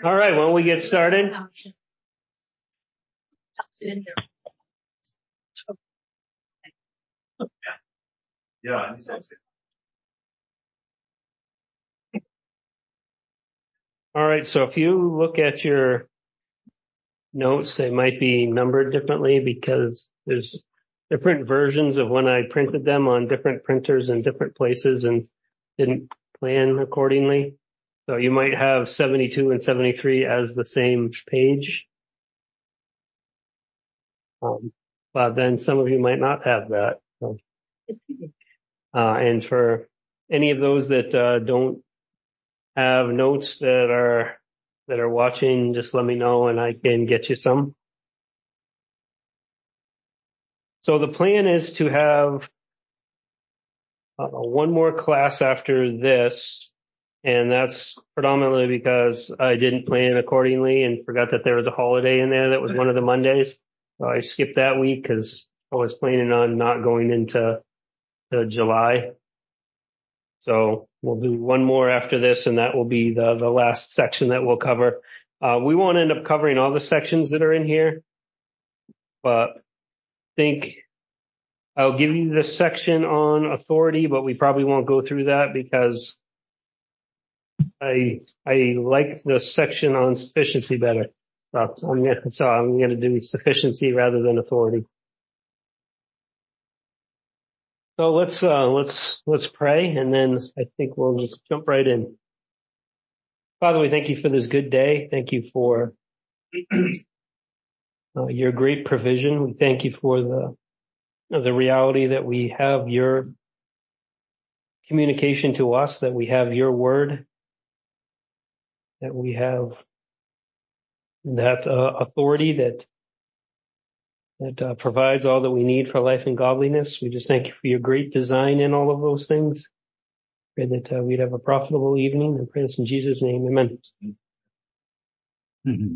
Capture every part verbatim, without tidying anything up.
All right, well, we get started. Yeah. All right, so if you look at your notes, they might be numbered differently because there's different versions of when I printed them on different printers in different places and didn't plan accordingly. So you might have seventy-two and seventy-three as the same page. Um, but then some of you might not have that. So, uh, and for any of those that uh, don't have notes that are that are watching, just let me know and I can get you some. So the plan is to have uh, one more class after this, and that's predominantly because I didn't plan accordingly and forgot that there was a holiday in there that was one of the Mondays. So I skipped that week because I was planning on not going into to July. So we'll do one more after this, and that will be the, the last section that we'll cover. Uh, we won't end up covering all the sections that are in here, but I think I'll give you the section on authority, but we probably won't go through that because I I like the section on sufficiency better. So I'm gonna, so I'm going to do sufficiency rather than authority. So let's uh, let's let's pray, and then I think we'll just jump right in. Father, we thank you for this good day. Thank you for uh, your great provision. We thank you for the the reality that we have your communication to us, that we have your word, that we have that uh, authority that that uh, provides all that we need for life and godliness. We just thank you for your great design in all of those things. Pray that uh, we'd have a profitable evening, and pray this in Jesus' name. Amen. Mm-hmm.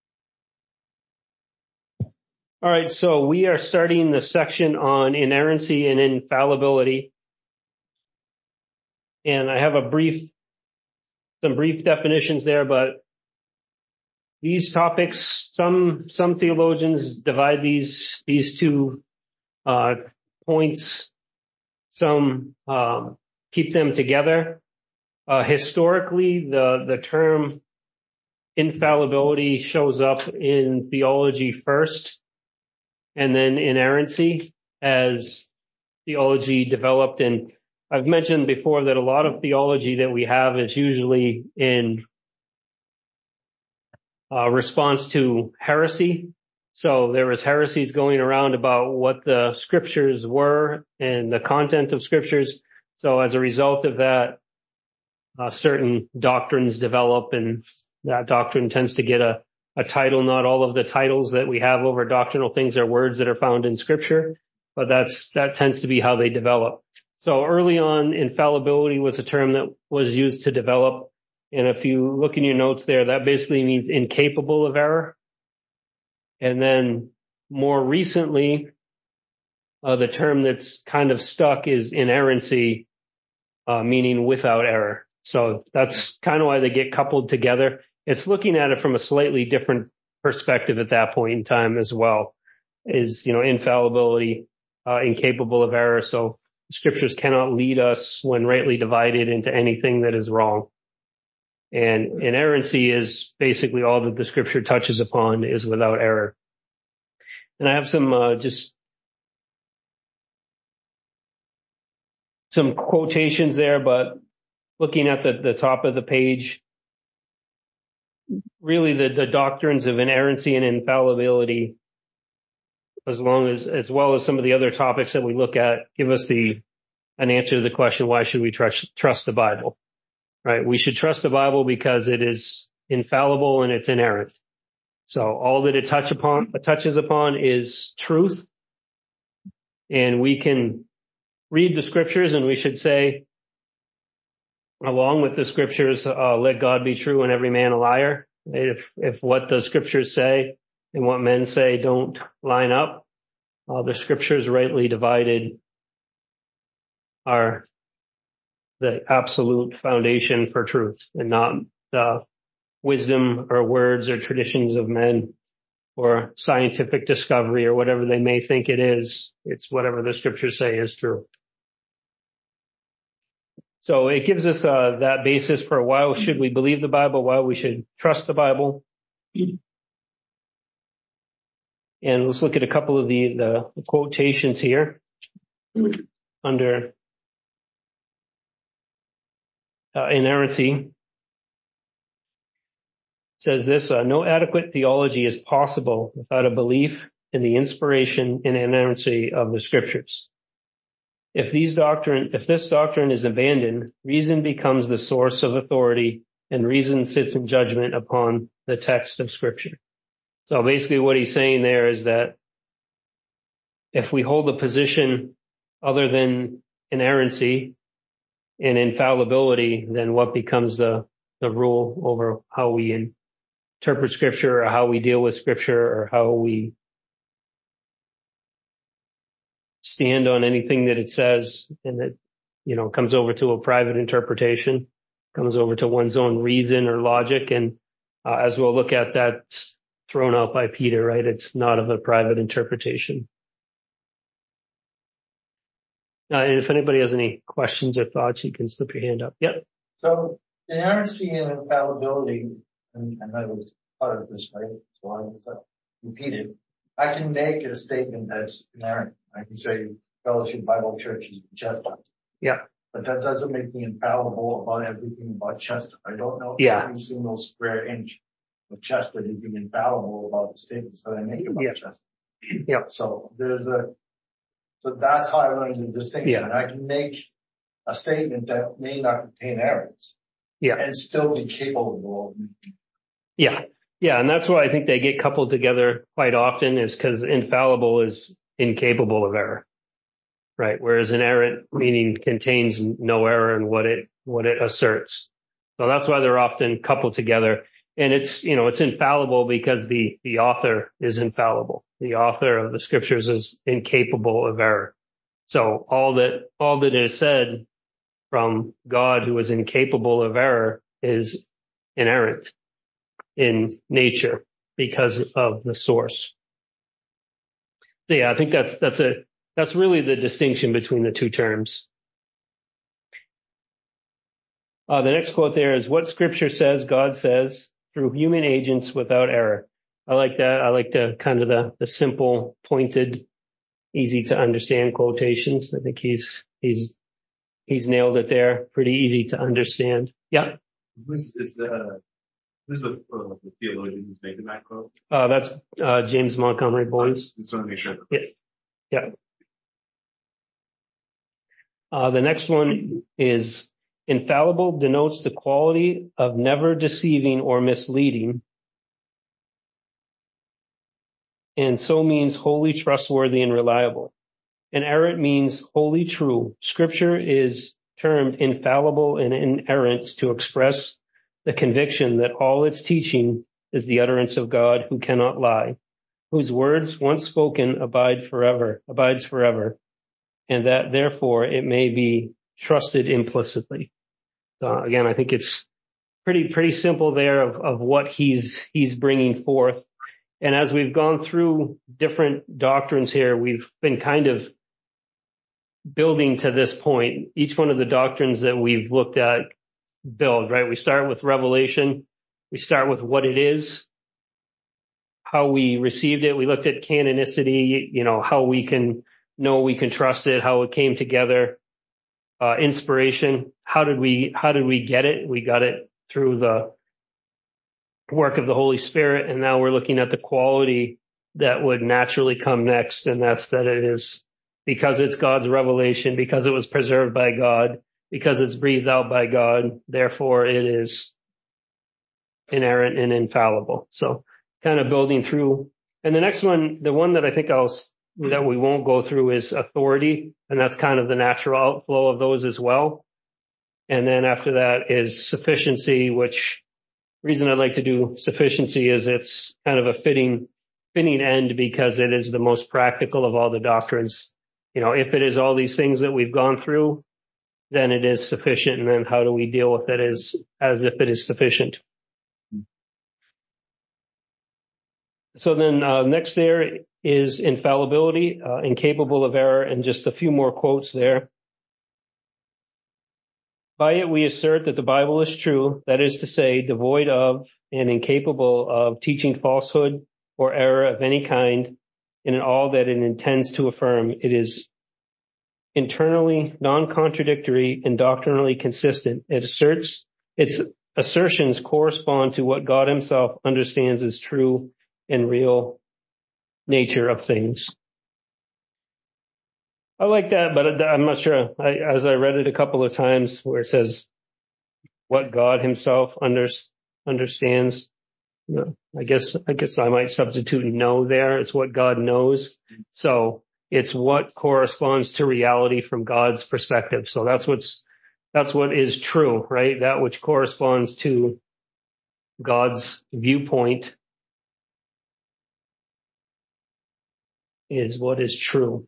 All right, so we are starting the section on inerrancy and infallibility. And I have a brief, some brief definitions there, but these topics, some, some theologians divide these, these two, uh, points. Some, um, keep them together. Uh, historically, the, the term infallibility shows up in theology first, and then inerrancy as theology developed. And I've mentioned before that a lot of theology that we have is usually in uh, response to heresy. So there was heresies going around about what the scriptures were and the content of scriptures. So as a result of that, uh, certain doctrines develop, and that doctrine tends to get a, a title. Not all of the titles that we have over doctrinal things are words that are found in scripture, but that's, that tends to be how they develop. So early on, infallibility was a term that was used to develop. And if you look in your notes there, that basically means incapable of error. And then more recently, uh, the term that's kind of stuck is inerrancy, uh, meaning without error. So that's kind of why they get coupled together. It's looking at it from a slightly different perspective at that point in time as well. Is, you know, infallibility, uh, incapable of error. So scriptures cannot lead us when rightly divided into anything that is wrong. And inerrancy is basically all that the scripture touches upon is without error. And I have some, uh, just some quotations there, but looking at the, the top of the page, really the, the doctrines of inerrancy and infallibility, as long as, as well as some of the other topics that we look at, give us the, an answer to the question, why should we trust, trust the Bible? Right? We should trust the Bible because it is infallible and it's inerrant. So all that it touch upon, touches upon is truth. And we can read the scriptures and we should say, along with the scriptures, uh, let God be true and every man a liar. If, if what the scriptures say and what men say don't line up, uh, the scriptures rightly divided are the absolute foundation for truth and not the wisdom or words or traditions of men or scientific discovery or whatever they may think it is. It's whatever the scriptures say is true. So it gives us uh, that basis for why should we believe the Bible, why we should trust the Bible. And let's look at a couple of the, the quotations here under uh, inerrancy. It says this, uh, no adequate theology is possible without a belief in the inspiration and inerrancy of the scriptures. If these doctrine, if this doctrine is abandoned, reason becomes the source of authority and reason sits in judgment upon the text of scripture. So basically what he's saying there is that if we hold a position other than inerrancy and infallibility, then what becomes the, the rule over how we interpret scripture or how we deal with scripture or how we stand on anything that it says, and it, you know, comes over to a private interpretation, comes over to one's own reason or logic. And uh, as we'll look at, that's thrown out by Peter, right? It's not of a private interpretation. Uh, and if anybody has any questions or thoughts, you can slip your hand up. Yep. So inerrancy and infallibility, and, and I was part of this, right? So I was uh, repeated. I can make a statement that's inerrant. I can say Fellowship Bible Church is Chester. Yeah. But that doesn't make me infallible about everything about Chester. I don't know yeah. every single square inch of Chester to be infallible about the statements that I make about yeah. Chester. Yeah. So there's a, so that's how I learned the distinction. Yeah. I can make a statement that may not contain errors. Yeah. And still be capable of making. Yeah. Yeah. And that's why I think they get coupled together quite often, is because infallible is incapable of error. Right. Whereas inerrant meaning contains no error in what it, what it asserts. So that's why they're often coupled together. And it's, you know, it's infallible because the, the author is infallible. The author of the scriptures is incapable of error. So all that, all that is said from God, who is incapable of error, is inerrant in nature because of the source. So yeah, I think that's, that's a, that's really the distinction between the two terms. Uh, the next quote there is, what scripture says, God says through human agents without error. I like that. I like the kind of the, the simple, pointed, easy to understand quotations. I think he's, he's, he's nailed it there. Pretty easy to understand. Yeah. Who's is uh who's the, uh, the theologian who's making that quote? Uh, that's, uh, James Montgomery Boyce. I just want to make sure. Yeah. Yeah. Uh, the next one is, infallible denotes the quality of never deceiving or misleading, and so means wholly trustworthy and reliable. Inerrant means wholly true. Scripture is termed infallible and inerrant to express the conviction that all its teaching is the utterance of God, who cannot lie, whose words once spoken abide forever, abides forever, and that therefore it may be trusted implicitly. So again, I think it's pretty, pretty simple there of, of what he's, he's bringing forth. And as we've gone through different doctrines here, we've been kind of building to this point. Each one of the doctrines that we've looked at build, right? We start with revelation. We start with what it is, how we received it. We looked at canonicity, you know, how we can know we can trust it, how it came together. Uh, inspiration. How did we, how did we get it? We got it through the work of the Holy Spirit. And now we're looking at the quality that would naturally come next. And that's that it is because it's God's revelation, because it was preserved by God, because it's breathed out by God. Therefore it is inerrant and infallible. So kind of building through. And the next one, the one that I think I'll that we won't go through is authority. And that's kind of the natural outflow of those as well. And then after that is sufficiency, which reason I'd like to do sufficiency is it's kind of a fitting, fitting end because it is the most practical of all the doctrines. You know, if it is all these things that we've gone through, then it is sufficient. And then how do we deal with it as, as if it is sufficient? so then uh, next there is infallibility, uh, incapable of error, and just a few more quotes there. By it we assert that the Bible is true, that is to say, devoid of and incapable of teaching falsehood or error of any kind, and in all that it intends to affirm. It is internally non-contradictory and doctrinally consistent. It asserts its assertions correspond to what God himself understands as true and real nature of things. I like that, but I'm not sure. I, as I read it a couple of times where it says what God himself under, understands, you know, I guess, I guess I might substitute know there. It's what God knows. So it's what corresponds to reality from God's perspective. So that's what's, that's what is true, right? That which corresponds to God's viewpoint is what is true.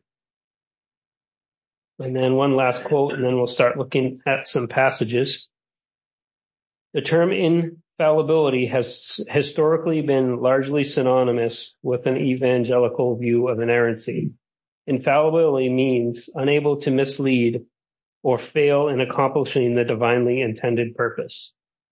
And then one last quote, and then we'll start looking at some passages. The term infallibility has historically been largely synonymous with an evangelical view of inerrancy. Infallibility means unable to mislead or fail in accomplishing the divinely intended purpose.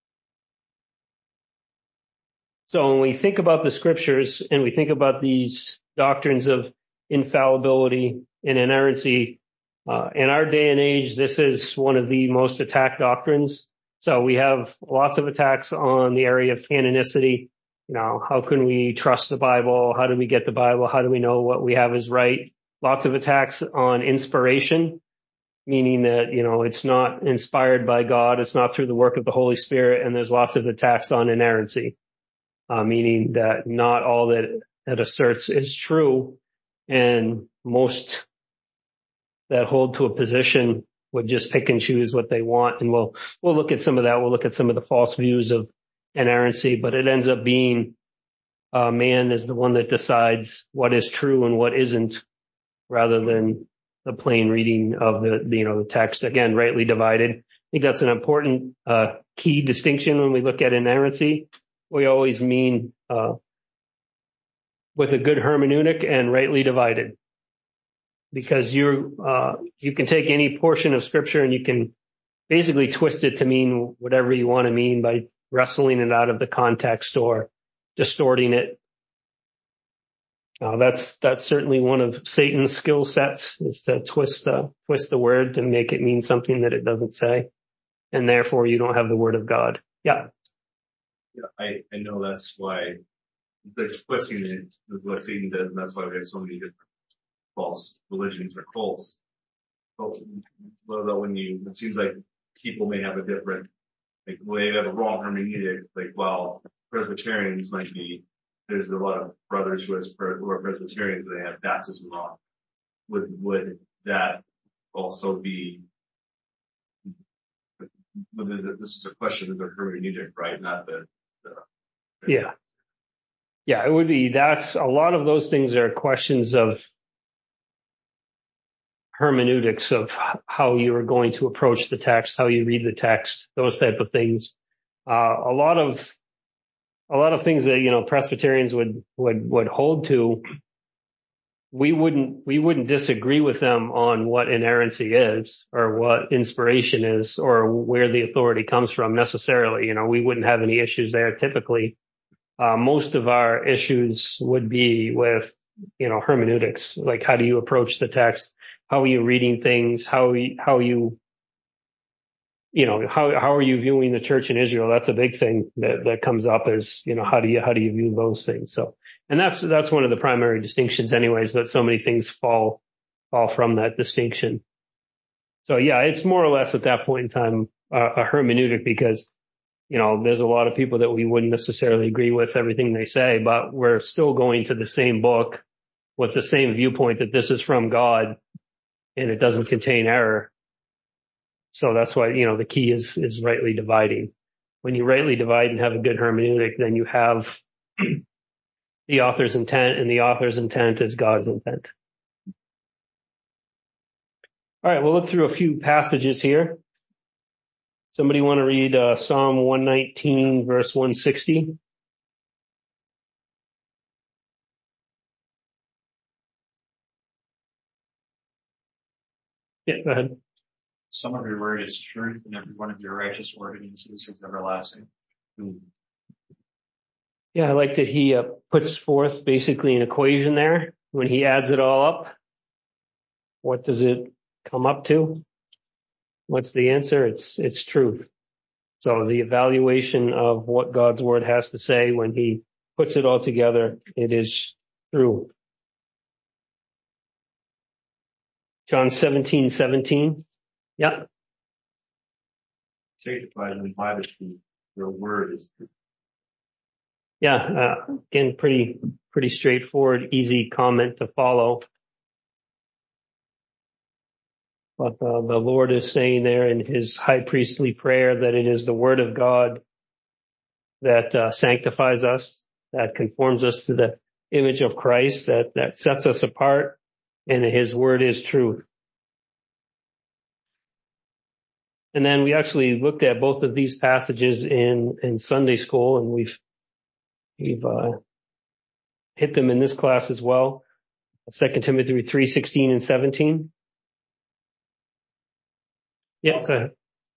So when we think about the scriptures and we think about these doctrines of infallibility and inerrancy, uh, in our day and age, this is one of the most attacked doctrines. So we have lots of attacks on the area of canonicity. You know, how can we trust the Bible? How do we get the Bible? How do we know what we have is right? Lots of attacks on inspiration, meaning that, you know, it's not inspired by God. It's not through the work of the Holy Spirit. And there's lots of attacks on inerrancy, uh, meaning that not all that that asserts is true. And most that hold to a position would just pick and choose what they want. And we'll, we'll look at some of that. We'll look at some of the false views of inerrancy, but it ends up being, uh, man is the one that decides what is true and what isn't, rather than the plain reading of the, you know, the text. Again, rightly divided. I think that's an important, uh, key distinction when we look at inerrancy. We always mean, uh, with a good hermeneutic and rightly divided. Because you uh, you can take any portion of scripture and you can basically twist it to mean whatever you want to mean by wrestling it out of the context or distorting it. Uh, that's that's certainly one of Satan's skill sets, is to twist the twist the word to make it mean something that it doesn't say, and therefore you don't have the word of God. Yeah. Yeah, I, I know that's why the twisting it is what Satan does, and that's why we have so many different false religions or cults. Well, though when you, it seems like people may have a different, like, well, they have a wrong hermeneutic. Like, while Presbyterians might be, there's a lot of brothers who, has, who are Presbyterians, and they have baptism wrong. Would would that also be? This is a question of the hermeneutic, right? Not the. the yeah. Yeah, it would be. That's a lot of those things are questions of hermeneutics, of how you are going to approach the text, how you read the text, those type of things. Uh, a lot of, a lot of things that, you know, Presbyterians would, would, would hold to, we wouldn't, we wouldn't disagree with them on what inerrancy is or what inspiration is or where the authority comes from necessarily. You know, we wouldn't have any issues there typically. Uh, most of our issues would be with, you know, hermeneutics, like how do you approach the text? How are you reading things? How you, how you, you know, how how are you viewing the church in Israel? That's a big thing that that comes up. Is, you know, how do you how do you view those things? So, and that's that's one of the primary distinctions, anyways. That so many things fall fall from that distinction. So yeah, it's more or less at that point in time uh, a hermeneutic, because, you know, there's a lot of people that we wouldn't necessarily agree with everything they say, but we're still going to the same book with the same viewpoint that this is from God and it doesn't contain error. So that's why, you know, the key is, is rightly dividing. When you rightly divide and have a good hermeneutic, then you have the author's intent, and the author's intent is God's intent. All right, we'll look through a few passages here. Somebody want to read uh, Psalm one nineteen, verse one sixty? Yeah, go ahead. Some of your word is truth, and every one of your righteous ordinances is everlasting. Hmm. Yeah, I like that he uh, puts forth basically an equation there. When he adds it all up, what does it come up to? What's the answer? It's it's truth. So the evaluation of what God's word has to say when he puts it all together, it is true. John seventeen seventeen. Yeah. Sanctify them by the truth. Your word is truth. Yeah. Uh, again, pretty, pretty straightforward, easy comment to follow. But uh, the Lord is saying there in his high priestly prayer that it is the word of God that uh, sanctifies us, that conforms us to the image of Christ, that, that sets us apart, and his word is truth. And then we actually looked at both of these passages in, in Sunday school, and we've, we've, uh, hit them in this class as well. Second Timothy three sixteen and seventeen. Yeah, go ahead.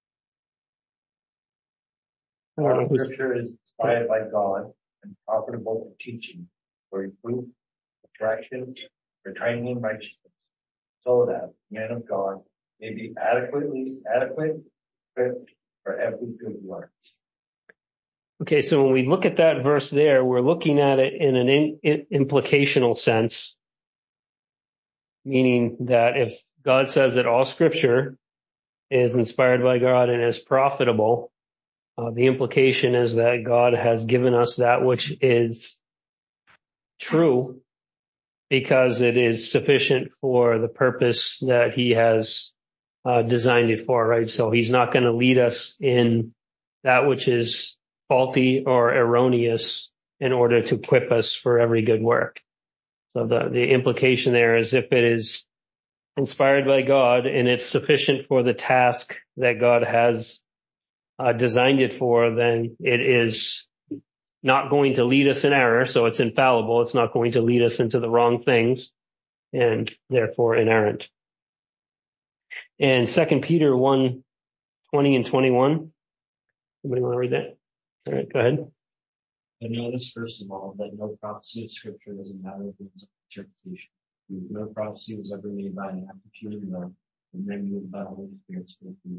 I don't know who's, Scripture is inspired by God and profitable for teaching, for reproof, for correction, for training in righteousness, so that the man of God may be adequately adequate, equipped for every good work. okay, so when we look at that verse there, we're looking at it in an in, in, implicational sense, meaning that if God says that all scripture is inspired by God and is profitable, uh, the implication is that God has given us that which is true because it is sufficient for the purpose that he has uh, designed it for, right? So he's not going to lead us in that which is faulty or erroneous in order to equip us for every good work. So the, the implication there is if it is inspired by God and it's sufficient for the task that God has uh, designed it for, then it is not going to lead us in error. So it's infallible. It's not going to lead us into the wrong things and therefore inerrant. And Second Peter one twenty and twenty-one. Somebody want to read that? All right, go ahead. But notice, first of all, that no prophecy of Scripture is a matter of interpretation. No prophecy was ever made by an act of human will, and then moved by the Holy Spirit spoken.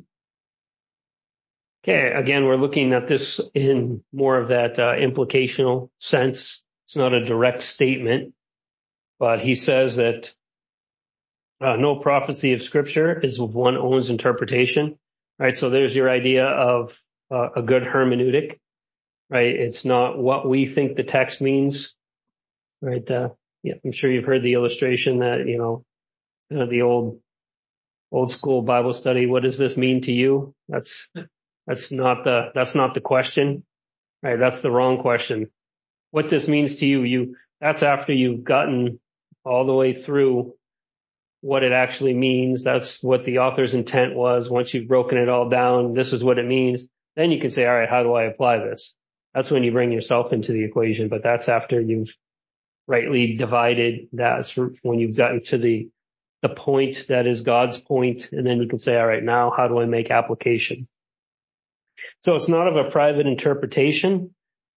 Okay, again, we're looking at this in more of that uh, implicational sense. It's not a direct statement, but he says that uh, no prophecy of Scripture is of one own's interpretation. Right, so there's your idea of uh, a good hermeneutic. Right, it's not what we think the text means. Right, uh, yeah, I'm sure you've heard the illustration that you know, you know the old old school Bible study. What does this mean to you? That's that's not the that's not the question. Right, that's the wrong question. What this means to you, you that's after you've gotten all the way through what it actually means. That's what the author's intent was. Once you've broken it all down, this is what it means. Then you can say, all right, how do I apply this? That's when you bring yourself into the equation, but that's after you've rightly divided. That's when you've gotten to the, the point that is God's point. And then you can say, all right, now how do I make application? So it's not of a private interpretation.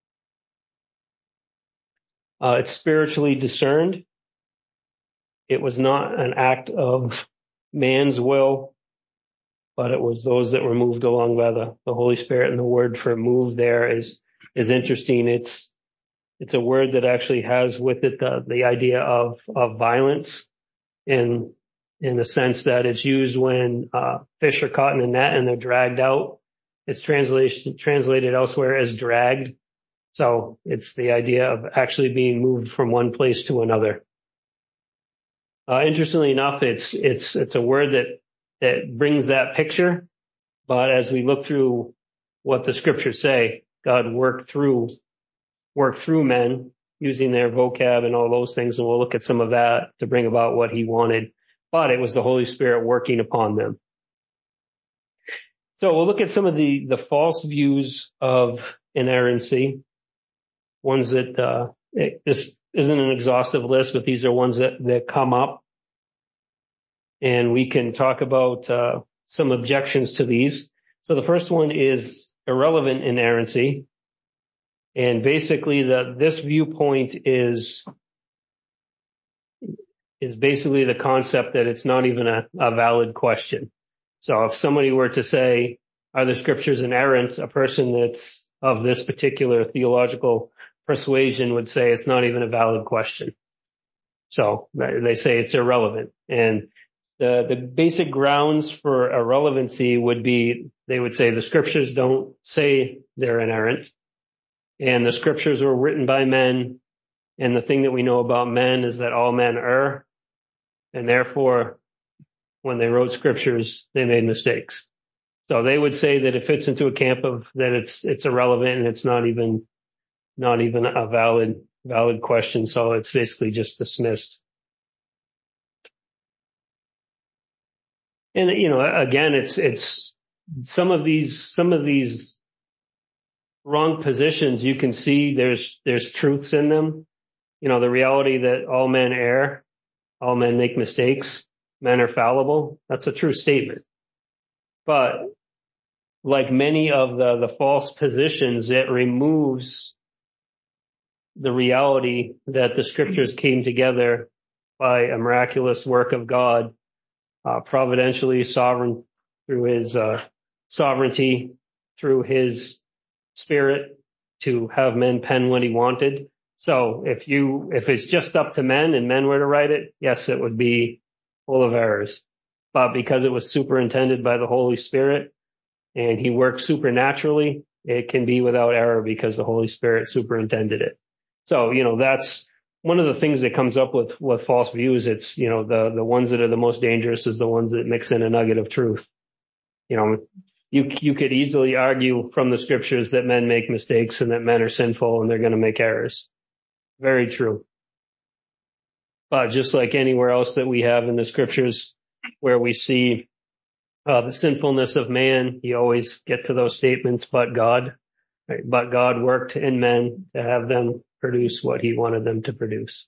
Uh, it's spiritually discerned. It was not an act of man's will, but it was those that were moved along by the, the Holy Spirit. And the word for move there is, is interesting. It's, it's a word that actually has with it the, the idea of, of violence in, in the sense that it's used when, uh, fish are caught in a net and they're dragged out. It's translation, translated elsewhere as dragged. So it's the idea of actually being moved from one place to another. Uh, interestingly enough, it's, it's, it's a word that, that brings that picture. But as we look through what the scriptures say, God worked through, worked through men using their vocab and all those things. And we'll look at some of that to bring about what he wanted. But it was the Holy Spirit working upon them. So we'll look at some of the, the false views of inerrancy. Ones that, uh, it, this isn't an exhaustive list, but these are ones that, that come up. and we can talk about uh, some objections to these. So the first one is irrelevant inerrancy. And basically the, this viewpoint is, is basically the concept that it's not even a, a valid question. So if somebody were to say, are the scriptures inerrant? A person that's of this particular theological persuasion would say it's not even a valid question. So they say it's irrelevant. And the, the basic grounds for irrelevancy would be, they would say the scriptures don't say they're inerrant, and the scriptures were written by men. And the thing that we know about men is that all men err, and therefore when they wrote scriptures, they made mistakes. So they would say that it fits into a camp of that it's, it's irrelevant and it's not even, not even a valid, valid question. So it's basically just dismissed. And, you know, again, it's, it's some of these, some of these wrong positions, you can see there's, there's truths in them. You know, the reality that all men err, all men make mistakes, men are fallible. That's a true statement. But like many of the, the false positions, it removes the reality that the scriptures came together by a miraculous work of God, uh, providentially sovereign through his, uh, sovereignty, through his spirit to have men pen what he wanted. So if you, if it's just up to men and men were to write it, yes, it would be full of errors. But because it was superintended by the Holy Spirit and he works supernaturally, it can be without error because the Holy Spirit superintended it. So, you know, that's one of the things that comes up with, with false views. It's, you know, the, the ones that are the most dangerous is the ones that mix in a nugget of truth. You know, you, you could easily argue from the scriptures that men make mistakes and that men are sinful and they're going to make errors. Very true. But just like anywhere else that we have in the scriptures where we see uh, the sinfulness of man, you always get to those statements, but God, right? But God worked in men to have them produce what he wanted them to produce.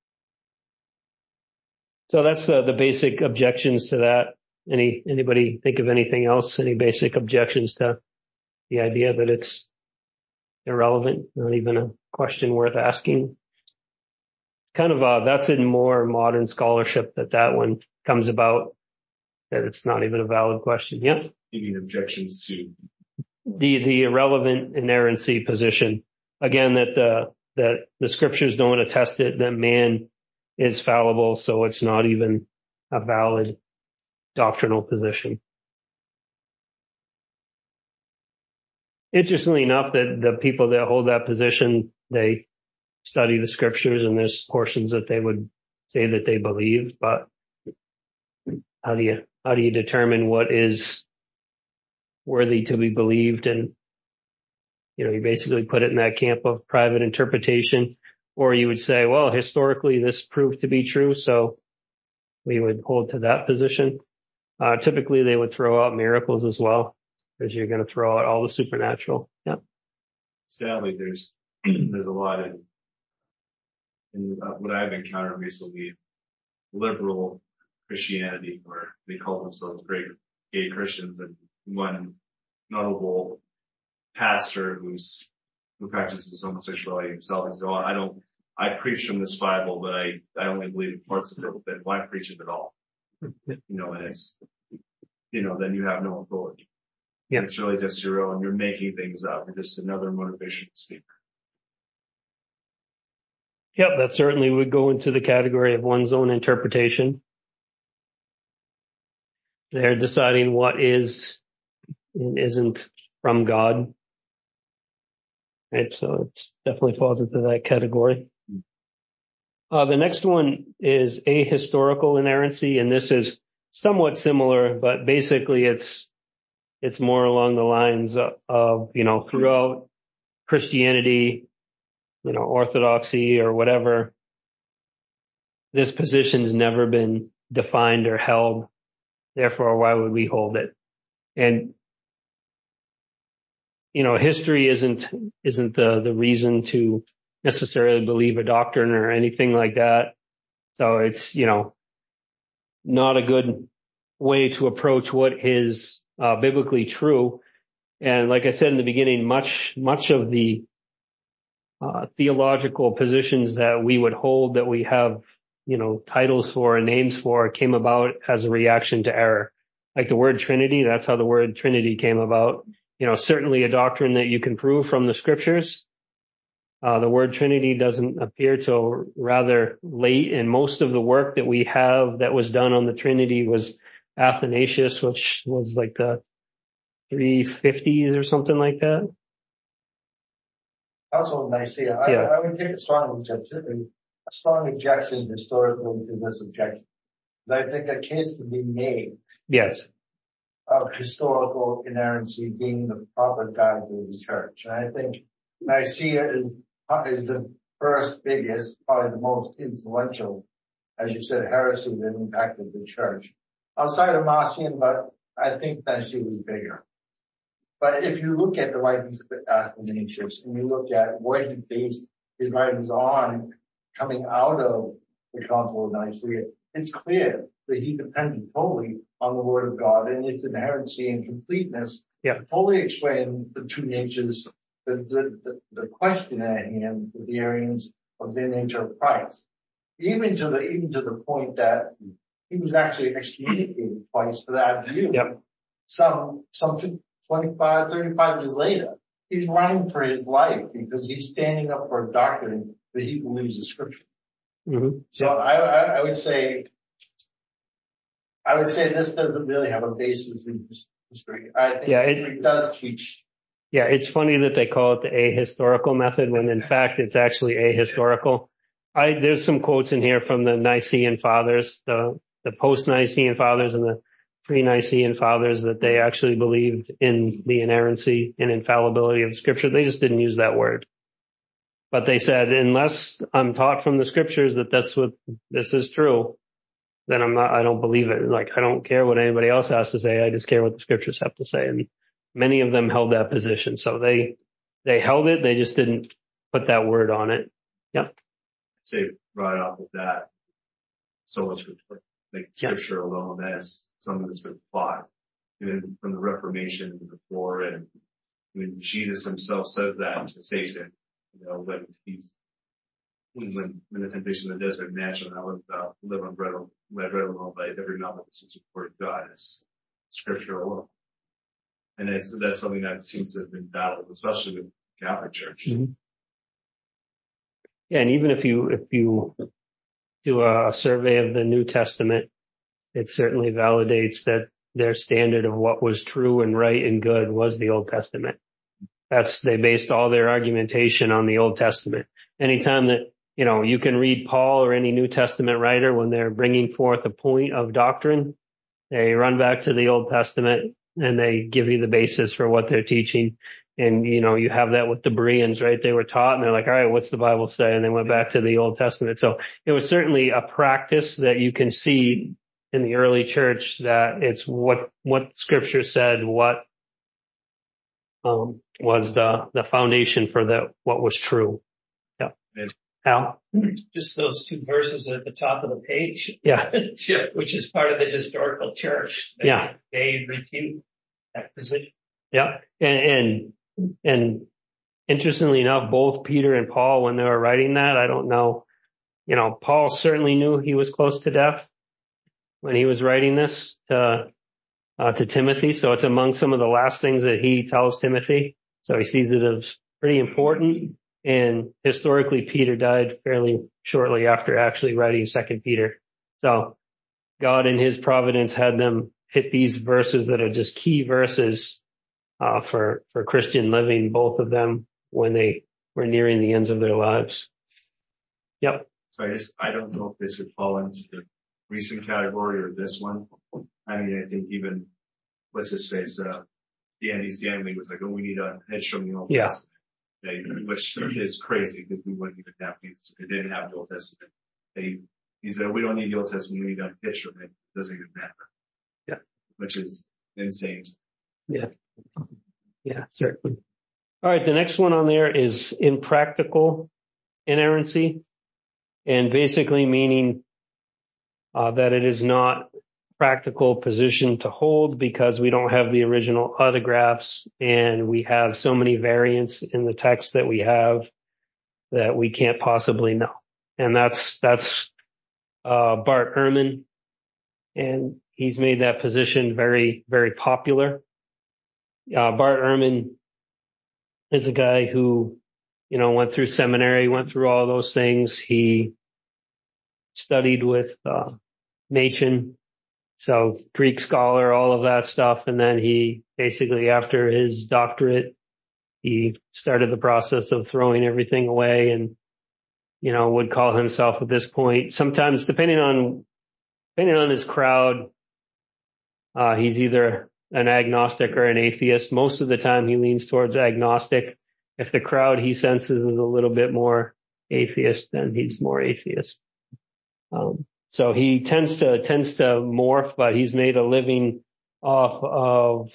So that's uh, the basic objections to that. Any, anybody think of anything else? Any basic objections to the idea that it's irrelevant, not even a question worth asking? Kind of, uh, that's in more modern scholarship that that one comes about, that it's not even a valid question. Yeah. You mean objections to The, the irrelevant inerrancy position. Again, that the, that the scriptures don't attest it, that man is fallible, so it's not even a valid doctrinal position. Interestingly enough, that the people that hold that position, they study the scriptures and there's portions that they would say that they believe, but how do you, how do you determine what is worthy to be believed? And, you know, you basically put it in that camp of private interpretation, or you would say, well, historically this proved to be true, so we would hold to that position. Uh, typically they would throw out miracles as well, because you're going to throw out all the supernatural. Yeah. Sadly, there's, there's a lot of, in what I've encountered recently, liberal Christianity, where they call themselves great gay Christians, and one notable pastor who's, who practices homosexuality himself is, oh, I don't, I preach from this Bible, but I, I only believe parts of it, then why preach it at all? You know, and it's, you know, then you have no authority. Yeah. It's really just your own, you're making things up. You're just another motivational speaker. Yep, that certainly would go into the category of one's own interpretation. They're deciding what is and isn't from God. Right, so it definitely falls into that category. Uh, the next one is ahistorical inerrancy, and this is somewhat similar, but basically it's it's more along the lines of, of you know, throughout Christianity, you know, orthodoxy or whatever, this position's never been defined or held. Therefore, why would we hold it? And, you know, history isn't, isn't the, the reason to necessarily believe a doctrine or anything like that. So it's, you know, not a good way to approach what is uh, biblically true. And like I said in the beginning, much, much of the uh, theological positions that we would hold, that we have, you know, titles for and names for, came about as a reaction to error. Like the word Trinity, that's how the word Trinity came about. You know, certainly a doctrine that you can prove from the scriptures. Uh, the word Trinity doesn't appear till rather late, and most of the work that we have that was done on the Trinity was Athanasius, which was like the three fifties or something like that. Also Nicaea, I, Yeah. I would take a strong objection, a strong objection historically to this objection. I think a case can be made Yes. of historical inerrancy being the proper guide to the church. And I think Nicaea is, is the first biggest, probably the most influential, as you said, heresy that impacted the church. Outside of Marcion, but I think Nicaea was bigger. But if you look at the writings of Athanasius and you look at what he based his writings on coming out of the Council of Nicaea, it's clear that he depended totally on the Word of God and its inerrancy and completeness Yeah. to fully explain the two natures, the, the, the, the question at hand with the Arians of the nature of Christ. Even to the, even to the point that he was actually excommunicated twice for that view. Yep. Some, some twenty-five, thirty-five years later, he's running for his life because he's standing up for a doctrine that he believes is scripture. Mm-hmm. So I, I, I would say, I would say this doesn't really have a basis in history. I think Yeah, it- history does teach. Yeah, it's funny that they call it the ahistorical method when in fact it's actually ahistorical. I, there's some quotes in here from the Nicene fathers, the, the post-Nicene fathers and the pre-Nicene fathers, that they actually believed in the inerrancy and infallibility of scripture. They just didn't use that word. But they said, unless I'm taught from the scriptures that that's what this is true, then I'm not, I don't believe it. Like, I don't care what anybody else has to say. I just care what the scriptures have to say. And many of them held that position. So they, they held it. They just didn't put that word on it. Yep. Say right off of that, so much for like scripture alone as something that's been fought, even from the Reformation before, and when Jesus himself says that to Satan, you know, when he's when when the temptation of the desert, naturally, I live, uh, live on bread, bread alone, by every mouth that is the word of God. It's scripture alone, and it's that's something that seems to have been battled, especially with the Catholic Church. Mm-hmm. Yeah, and even if you if you do a survey of the New Testament, it certainly validates that their standard of what was true and right and good was the Old Testament. That's, they based all their argumentation on the Old Testament. Anytime that, you know, you can read Paul or any New Testament writer when they're bringing forth a point of doctrine, they run back to the Old Testament and they give you the basis for what they're teaching. And, you know, you have that with the Bereans, right? They were taught and they're like, all right, what's the Bible say? And they went back to the Old Testament. So it was certainly a practice that you can see in the early church, that it's what, what scripture said, what, um, was the, the foundation for the, what was true. Yeah. Al? Just those two verses at the top of the page. Yeah. Which is part of the historical church. They, Yeah. They refute that position. Yeah. And, and, and interestingly enough, both Peter and Paul, when they were writing that, I don't know, you know, Paul certainly knew he was close to death when he was writing this to, uh, to Timothy. So it's among some of the last things that he tells Timothy. So he sees it as pretty important. And historically, Peter died fairly shortly after actually writing Second Peter. So God in his providence had them hit these verses that are just key verses, uh, for, for Christian living, both of them, when they were nearing the ends of their lives. Yep. So I just, I don't know if this would fall into the recent category or this one. I mean, I think even, what's his face, uh, Andy Stanley was like, oh, we need a hedge from the Old Yeah. Testament. They, which is crazy because we wouldn't even have these if they didn't have the Old Testament. They, he said, we don't need the Old Testament, we need a hedge from it. It doesn't even matter. Yeah. Which is insane. Yeah. Yeah, certainly. All right. The next one on there is impractical inerrancy, and basically meaning uh, that it is not practical position to hold because we don't have the original autographs and we have so many variants in the text that we have that we can't possibly know. And that's, that's, uh, Bart Ehrman. And he's made that position very, very popular. Uh, Bart Ehrman is a guy who, you know, went through seminary, went through all those things. He studied with, uh, Machen. So Greek scholar, all of that stuff. And then he basically, after his doctorate, he started the process of throwing everything away and, you know, would call himself at this point, sometimes depending on, depending on his crowd, uh, he's either an agnostic or an atheist. Most of the time he leans towards agnostic. If the crowd he senses is a little bit more atheist, then he's more atheist. Um, So he tends to, tends to morph, but he's made a living off of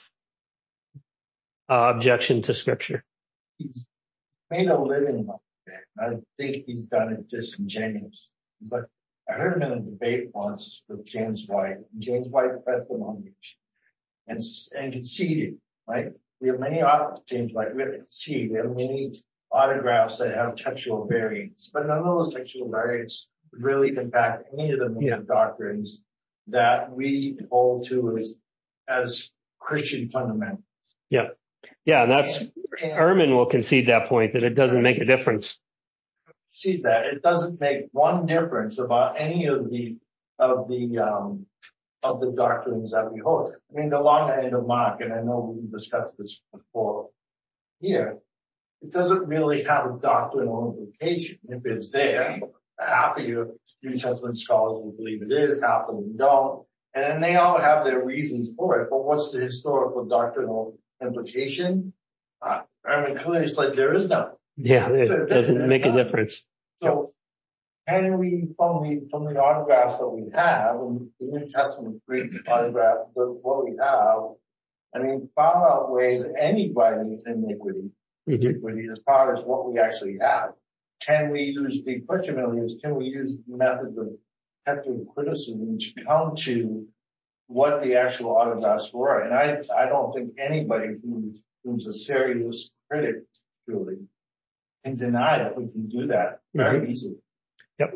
uh, objection to scripture. He's made a living off of it. I think he's done it disingenuous. But I heard him in a debate once with James White. James White pressed him on the issue and, and conceded, right? We have many, James White, we have conceded, we have many autographs that have textual variants, but none of those textual variants really impact any of the main yeah. doctrines that we hold to as, as Christian fundamentals. Yeah. Yeah. And that's, and, and Ehrman will concede that point that it doesn't make a difference. Sees that. It doesn't make one difference about any of the, of the, um, of the doctrines that we hold. I mean, the long end of Mark, and I know we discussed this before here, it doesn't really have a doctrinal implication. If it's there, half of your New Testament scholars will believe it is, half of them don't. And then they all have their reasons for it. But what's the historical doctrinal implication? Uh, I mean, clearly it's like there is none. Yeah, it doesn't make a difference. So can we, from the, from the autographs that we have, and the New Testament Greek autograph, the, what we have, I mean, far outweighs anybody's iniquity, iniquity mm-hmm. as far as what we actually have. Can we use, the question really is, can we use methods of textual criticism to come to what the actual autographs were? And I, I don't think anybody who's, who's a serious critic, truly, can deny that we can do that very mm-hmm. easily. Yep.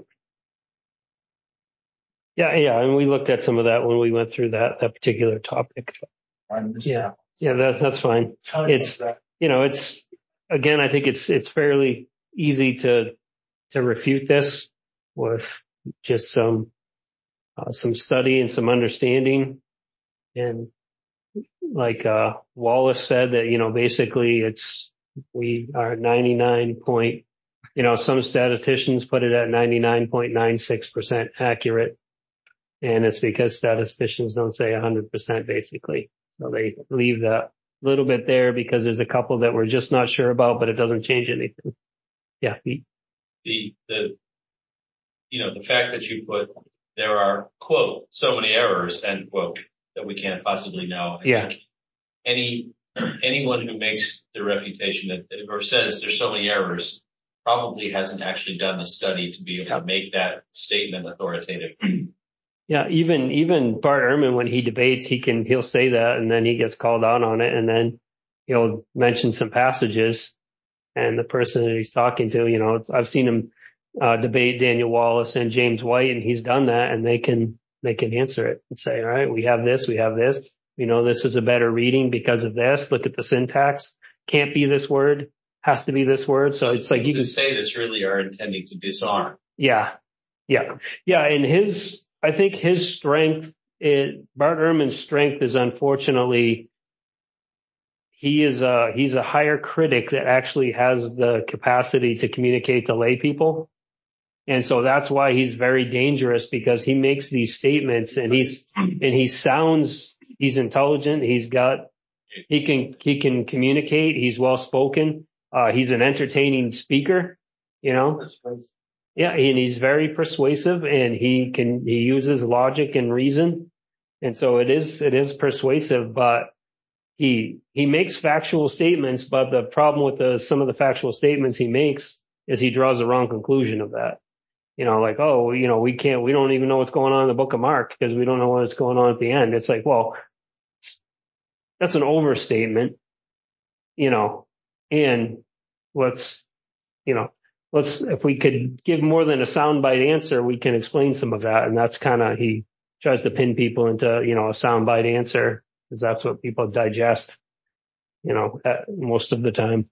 Yeah, yeah, and we looked at some of that when we went through that, that particular topic. Yeah, yeah, that, that's fine. It's, you know, it's, again, I think it's, it's fairly easy to, to refute this with just some, uh, some study and some understanding. And like, uh, Wallace said that, you know, basically it's, we are ninety-nine point, you know, some statisticians put it at ninety-nine point nine six percent accurate. And it's because statisticians don't say one hundred percent basically. So they leave that little bit there because there's a couple that we're just not sure about, but it doesn't change anything. Yeah. The, the, you know, the fact that you put, there are, quote, so many errors, end quote, that we can't possibly know. I yeah. think any, anyone who makes the reputation that, or says there's so many errors probably hasn't actually done the study to be able yeah. to make that statement authoritative. Yeah, even, even Bart Ehrman, when he debates, he can, he'll say that and then he gets called out on it and then he'll mention some passages and the person that he's talking to, you know, I've seen him, uh, debate Daniel Wallace and James White and he's done that and they can, they can answer it and say, all right, we have this, we have this, we know this is a better reading because of this. Look at the syntax. Can't be this word, has to be this word. So it's like you can say this really are intending to disarm. Yeah. Yeah. Yeah. And his, I think his strength is, Bart Ehrman's strength is unfortunately, he is a, he's a higher critic that actually has the capacity to communicate to lay people. And so that's why he's very dangerous because he makes these statements and he's, and he sounds, he's intelligent. He's got, he can, he can communicate. He's well spoken. Uh, he's an entertaining speaker, you know? Yeah, and he's very persuasive and he can, he uses logic and reason. And so it is, it is persuasive, but he, he makes factual statements, but the problem with the, some of the factual statements he makes is he draws the wrong conclusion of that. You know, like, oh, you know, we can't, we don't even know what's going on in the book of Mark because we don't know what's going on at the end. It's like, well, that's an overstatement, you know, and let's, you know, let's, if we could give more than a soundbite answer, we can explain some of that. And that's kind of, he tries to pin people into, you know, a soundbite answer because that's what people digest, you know, at most of the time.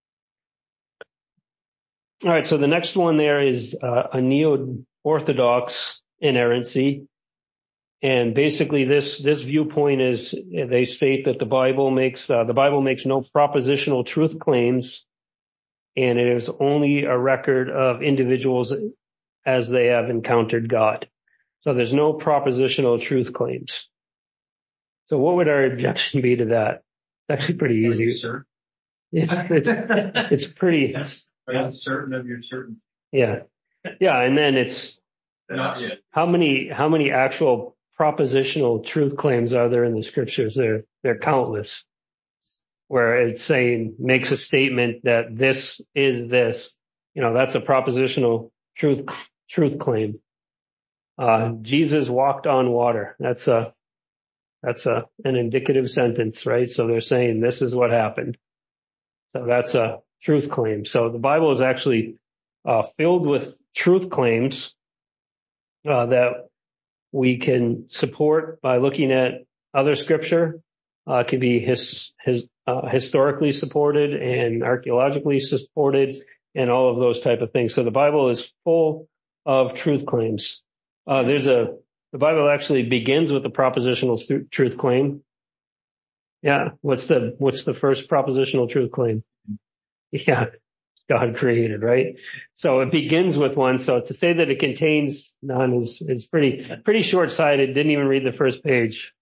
All right. So the next one there is uh, a neo-orthodox inerrancy. And basically this, this viewpoint is they state that the Bible makes, uh, the Bible makes no propositional truth claims, and it is only a record of individuals as they have encountered God. So there's no propositional truth claims. So what would our objection be to that? It's actually pretty easy. Sir? It's, it's, it's pretty. Are you certain of your certain? Yeah. Yeah. And then it's Not yet. how many, how many actual propositional truth claims are there in the scriptures? They're, they're countless, where it's saying, makes a statement that this is this, you know, that's a propositional truth, truth claim. Uh, Jesus walked on water. That's a, that's a, an indicative sentence, right? So they're saying this is what happened. So that's a truth claim. So the Bible is actually, uh, filled with truth claims, uh, that we can support by looking at other scripture. Uh, it can be his, his, uh, historically supported and archaeologically supported and all of those type of things. So the Bible is full of truth claims. Uh, there's a, the Bible actually begins with a propositional th- truth claim. Yeah. What's the, what's the first propositional truth claim? Yeah. God created, right? So it begins with one. So to say that it contains none is, is pretty, pretty short-sighted. Didn't even read the first page.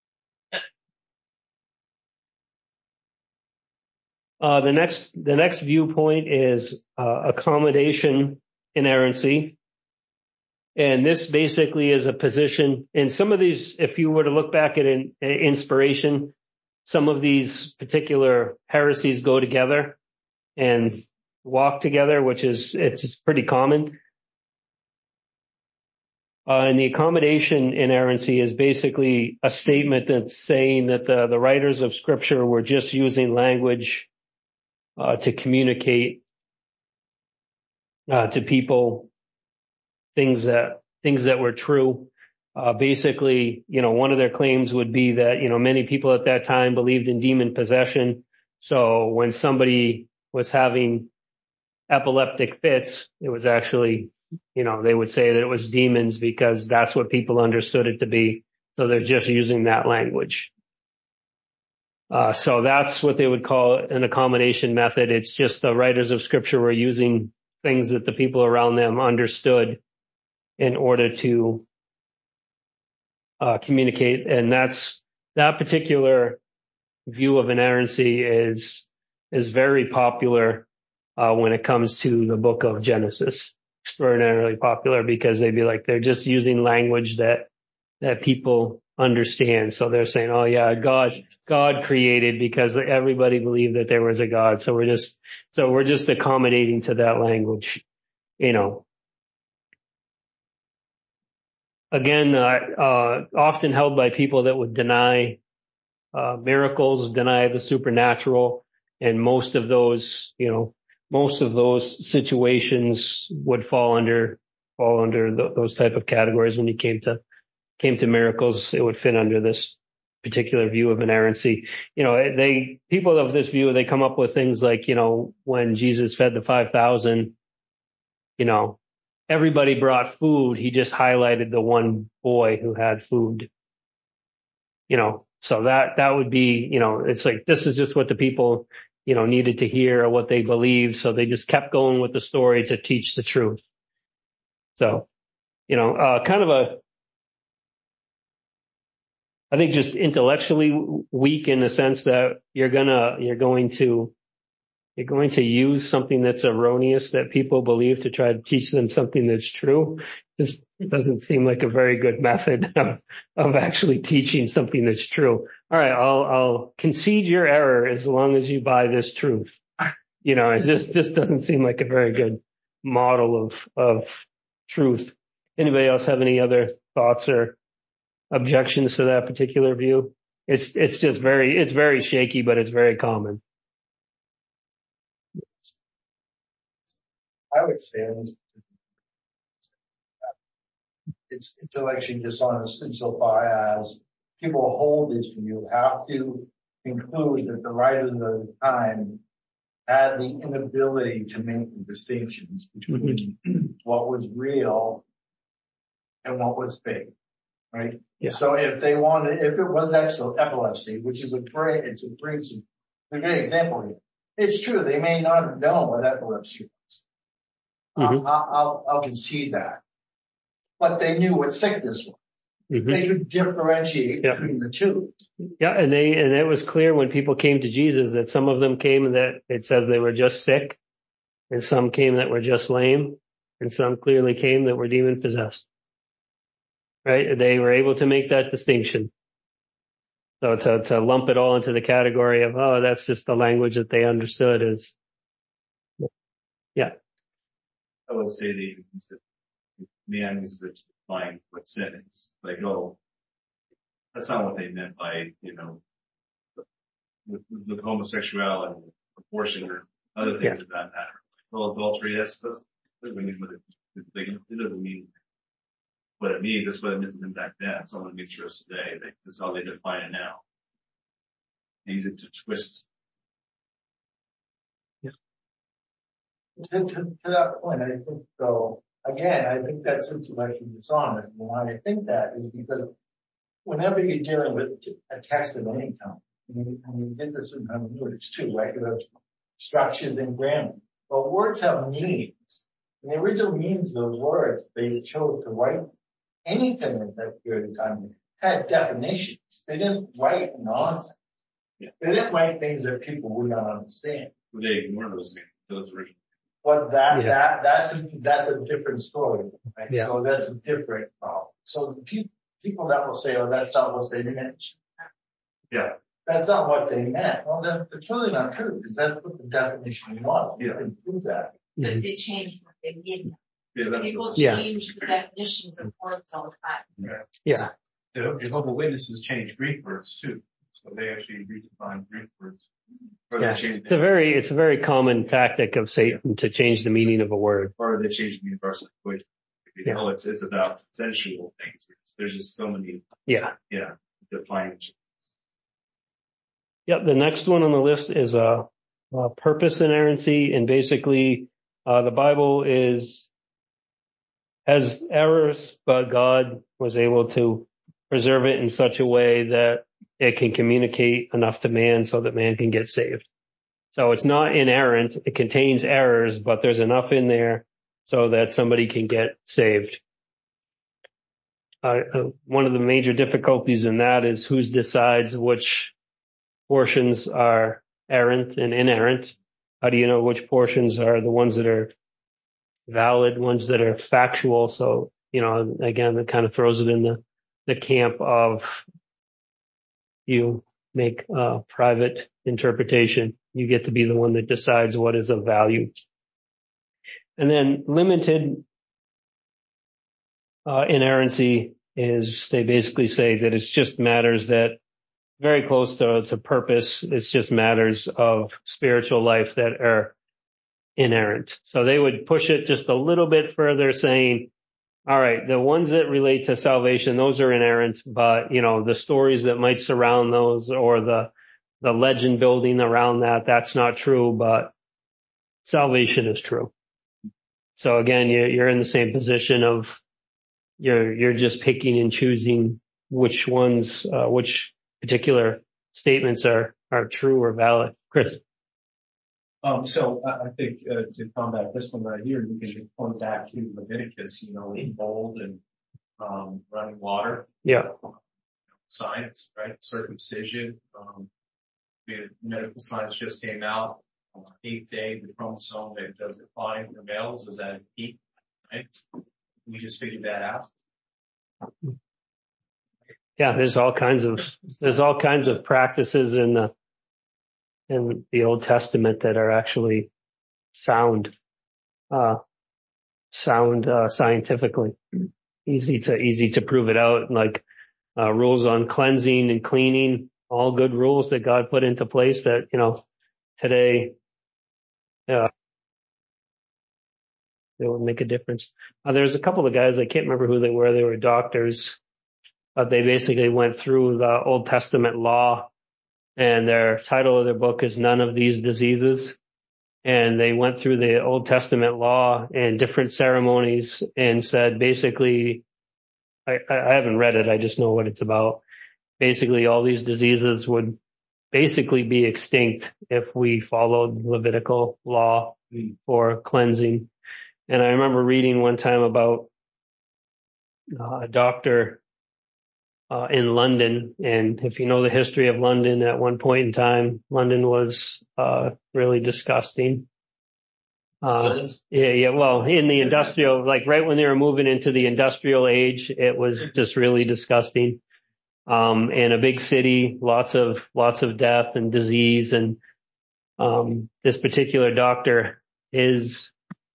Uh, the next, the next viewpoint is, uh, accommodation inerrancy. And this basically is a position, and some of these, if you were to look back at an, an inspiration, some of these particular heresies go together and walk together, which is, it's pretty common. Uh, and the accommodation inerrancy is basically a statement that's saying that the, the writers of scripture were just using language, uh, to communicate, uh, to people things that, things that were true. Uh, basically, you know, one of their claims would be that, you know, many people at that time believed in demon possession. So when somebody was having epileptic fits, it was actually, you know, they would say that it was demons because that's what people understood it to be. So they're just using that language. Uh, so that's what they would call an accommodation method. It's just the writers of scripture were using things that the people around them understood in order to uh, communicate. And that's, that particular view of inerrancy is, is very popular, uh, when it comes to the book of Genesis. Extraordinarily popular because they'd be like, they're just using language that, that people understand. So they're saying, oh yeah, God, God created because everybody believed that there was a God. So we're just, so we're just accommodating to that language, you know. Again, uh, uh, often held by people that would deny, uh, miracles, deny the supernatural. And most of those, you know, most of those situations would fall under, fall under th- those type of categories. When you came to, came to miracles, it would fit under this particular view of inerrancy. You know, they, people of this view, they come up with things like, you know, when Jesus fed the five thousand, you know, everybody brought food. He just highlighted the one boy who had food, you know, so that, that would be, you know, it's like, this is just what the people, you know, needed to hear or what they believed. So they just kept going with the story to teach the truth. So, you know, uh, kind of a, I think just intellectually weak in the sense that you're gonna, you're going to, you're going to use something that's erroneous that people believe to try to teach them something that's true. This doesn't seem like a very good method of, of actually teaching something that's true. All right, I'll, I'll concede your error as long as you buy this truth. You know, it just, just doesn't seem like a very good model of, of truth. Anybody else have any other thoughts or objections to that particular view? It's it's just very it's very shaky, but it's very common. I would say it's intellectually dishonest insofar as people who hold this view have to conclude that the writers of the time had the inability to make the distinctions between mm-hmm. what was real and what was fake, right? Yeah. So if they wanted, if it was epilepsy, which is a great, it's a great, it's a great example here. It's true, they may not have known what epilepsy was. Mm-hmm. I'll, I'll, I'll concede that. But they knew what sickness was. Mm-hmm. They could differentiate yeah. between the two. Yeah, and they and it was clear when people came to Jesus that some of them came that it says they were just sick, and some came that were just lame, and some clearly came that were demon possessed. Right? They were able to make that distinction. So to to lump it all into the category of, oh, that's just the language that they understood is, yeah. I would say they use it. Man uses it to define what sin is. Like, oh, that's not what they meant by, you know, with, with homosexuality, abortion, or other things yeah. of that matter. Well, adultery, that's, that's, that doesn't mean what it, it, it doesn't mean what it means. That's what it meant to them back then. That's not what it means for us today. They, that's how they define it now. They use it to twist. Yeah. To, to, to that point, I think, though, again, I think that's intellectually dishonest. And why I think that is because whenever you're dealing with a text of any kind, and you get this in hermeneutics too, right? You have structures and grammar. But words have meanings. And the original meanings of those words they chose to write anything in that period of time had definitions. They didn't write nonsense. Yeah. They didn't write things that people would not understand. Well, they ignore those meanings, those original. But that, yeah. that, that's a, that's a different story. Right? Yeah. So that's a different problem. So the people, people that will say, oh, that's not what they meant. Yeah. That's not what they meant. Well, that's, that's really not true because that's what the definition was. You can prove that. But they changed what they mean. Yeah, People yeah. change the definitions of words all the time. Yeah. The Jehovah's Witnesses change Greek words too. So they actually redefine Greek words. Or yeah. they change it's a very, it's a very common tactic of Satan yeah. to change the meaning of a word. Or they change the meaning of equation. You yeah. know, it's, it's about sensual things. There's just so many. Yeah. Yeah. Defining. Yep. The next one on the list is a, a purpose inerrancy, and basically, uh, the Bible is has errors, but God was able to preserve it in such a way that it can communicate enough to man so that man can get saved. So it's not inerrant. It contains errors, but there's enough in there so that somebody can get saved. Uh, uh, one of the major difficulties in that is who decides which portions are errant and inerrant. How do you know which portions are the ones that are valid, ones that are factual? So, you know, again, that kind of throws it in the, the camp of you make a private interpretation. You get to be the one that decides what is of value. And then limited uh, inerrancy is they basically say that it's just matters that very close to, to purpose. It's just matters of spiritual life that are inerrant. So they would push it just a little bit further, saying, all right, the ones that relate to salvation, those are inerrant, but, you know, the stories that might surround those or the, the legend building around that, that's not true, but salvation is true. So again, you're, you're in the same position of you're, you're just picking and choosing which ones, uh, which particular statements are, are true or valid. Chris. Um, so I, I think, uh, to combat this one right here, you can just point back to Leviticus, you know, in bold and, um, running water. Yeah. Science, right? Circumcision, um, the medical science just came out on the eighth day, the chromosome that does decline for males is at a peak, right? We just figured that out. Yeah, there's all kinds of, there's all kinds of practices in the, in the Old Testament that are actually sound. Uh, sound uh, scientifically. Easy to easy to prove it out. Like uh, rules on cleansing and cleaning, all good rules that God put into place that, you know, today uh, they would make a difference. Uh, there's a couple of guys, I can't remember who they were. They were doctors, but they basically went through the Old Testament law, and their title of their book is None of These Diseases. And they went through the Old Testament law and different ceremonies and said basically, I, I haven't read it, I just know what it's about. Basically, all these diseases would basically be extinct if we followed Levitical law for cleansing. And I remember reading one time about uh, a doctor uh, in London. And if you know the history of London, at one point in time, London was uh, really disgusting. Uh, yeah, yeah. Well, in the industrial, like right when they were moving into the industrial age, it was just really disgusting. Um, and a big city, lots of, lots of death and disease. And, um, this particular doctor, his,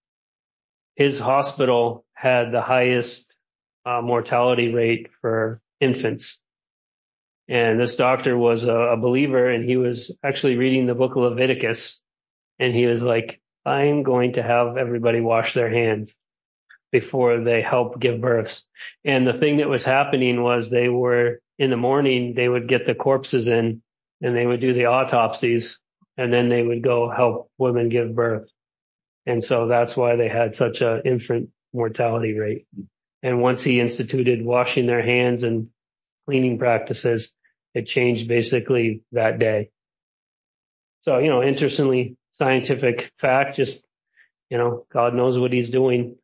his hospital had the highest, uh, mortality rate for infants. And this doctor was a, a believer, and he was actually reading the book of Leviticus, and he was like, I'm going to have everybody wash their hands before they help give birth. And the thing that was happening was they were, in the morning, they would get the corpses in and they would do the autopsies, and then they would go help women give birth. And so that's why they had such an infant mortality rate. And once he instituted washing their hands and cleaning practices, it changed basically that day. So, you know, interestingly, scientific fact, just, you know, God knows what he's doing.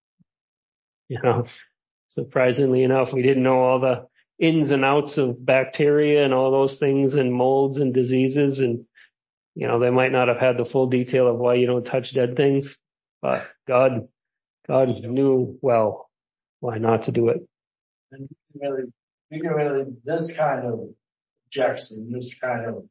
You know, surprisingly enough, we didn't know all the ins and outs of bacteria and all those things and molds and diseases. And, you know, they might not have had the full detail of why you don't touch dead things, but God, God knew well why not to do it. And you can really, you can really, this kind of objection, this kind of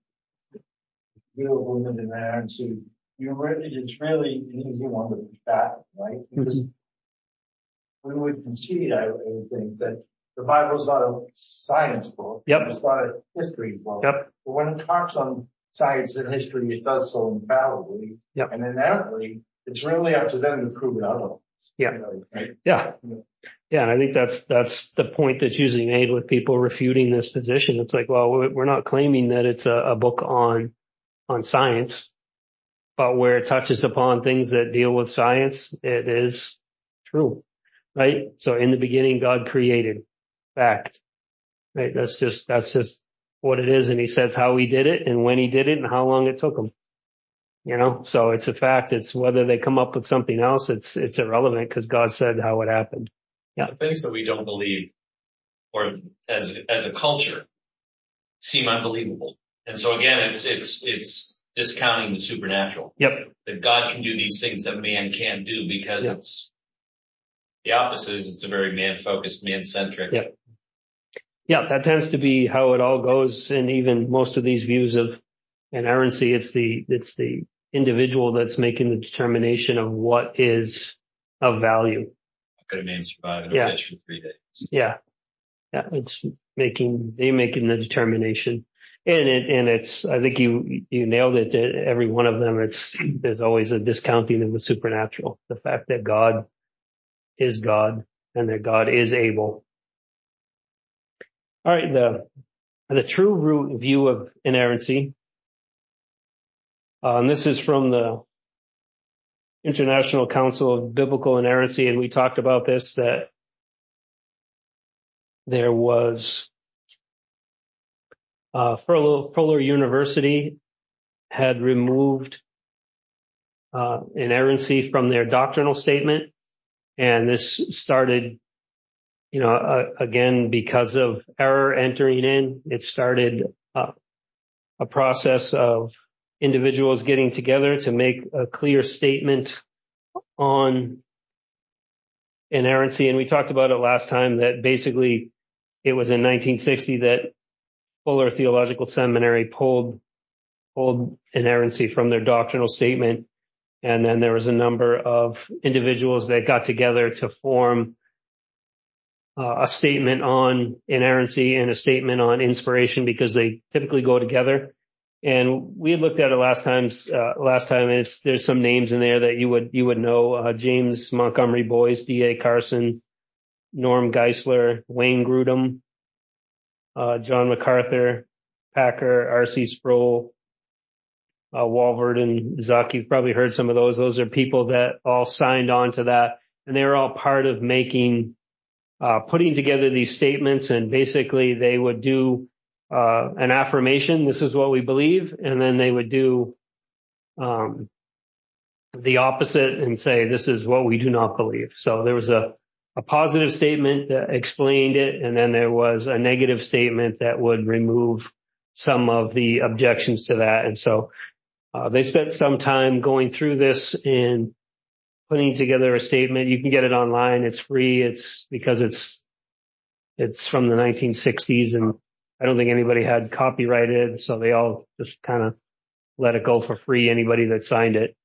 real women in there, and so you really, it's really an easy one to push back, right? Because mm-hmm. we would concede, I would think, that the Bible is not a science book. Yep. It's not a history book. Yep. But when it talks on science and history, it does so infallibly. Yep. And inherently, it's really up to them to prove it otherwise. Yeah. You know, right? Yeah. Yeah. And I think that's, that's the point that's usually made with people refuting this position. It's like, well, we're not claiming that it's a, a book on, on science, but where it touches upon things that deal with science, it is true, right? So in the beginning, God created. Fact, right? That's just, that's just what it is. And he says how he did it and when he did it and how long it took him, you know? So it's a fact. It's whether they come up with something else. It's, it's irrelevant because God said how it happened. Yeah. The things that we don't believe or as, as a culture seem unbelievable. And so again, it's, it's, it's discounting the supernatural. Yep. That God can do these things that man can't do because yep. it's the opposite is it's a very man focused, man centric. Yep. Yeah, that tends to be how it all goes. And even most of these views of inerrancy, it's the, it's the individual that's making the determination of what is of value. Could a man survive in a yeah. fish for three days? Yeah. Yeah. It's making, they making the determination. And it, and it's, I think you, you nailed it. Every one of them, it's, there's always a discounting of the supernatural. The fact that God is God and that God is able. All right, the the true root view of inerrancy, uh, and this is from the International Council of Biblical Inerrancy, and we talked about this, that there was uh, Fuller, Fuller University had removed uh, inerrancy from their doctrinal statement, and this started, you know, uh, again, because of error entering in, it started uh, a process of individuals getting together to make a clear statement on inerrancy. And we talked about it last time that basically it was in nineteen sixty that Fuller Theological Seminary pulled, pulled inerrancy from their doctrinal statement. And then there was a number of individuals that got together to form uh, a statement on inerrancy and a statement on inspiration, because they typically go together. And we had looked at it last times, uh, last time. It's, there's some names in there that you would, you would know, uh, James Montgomery Boyce, D A Carson, Norm Geisler, Wayne Grudem, uh, John MacArthur, Packer, R C Sproul, uh, Walford and Zuck. You've probably heard some of those. Those are people that all signed on to that, and they were all part of making, uh, putting together these statements, and basically they would do Uh, an affirmation, this is what we believe, and then they would do um, the opposite and say, this is what we do not believe. So there was a, a positive statement that explained it, and then there was a negative statement that would remove some of the objections to that. And so uh, they spent some time going through this and putting together a statement. You can get it online. It's free. It's because it's it's from the nineteen sixties, and I don't think anybody had copyrighted, so they all just kind of let it go for free, anybody that signed it.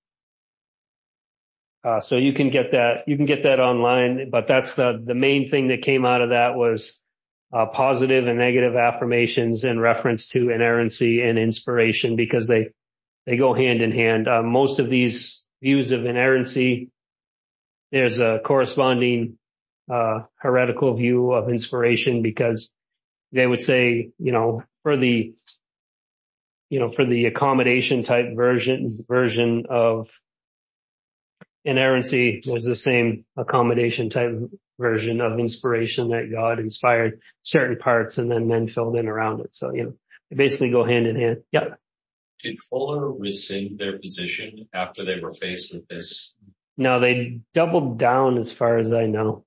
Uh, so you can get that, you can get that online, but that's the, the main thing that came out of that was uh, positive and negative affirmations in reference to inerrancy and inspiration, because they, they go hand in hand. Uh, most of these views of inerrancy, there's a corresponding uh, heretical view of inspiration, because they would say, you know, for the, you know, for the accommodation type version, version of inerrancy, there's the same accommodation type version of inspiration, that God inspired certain parts and then men filled in around it. So, you know, they basically go hand in hand. Yeah. Did Fuller rescind their position after they were faced with this? No, they doubled down as far as I know.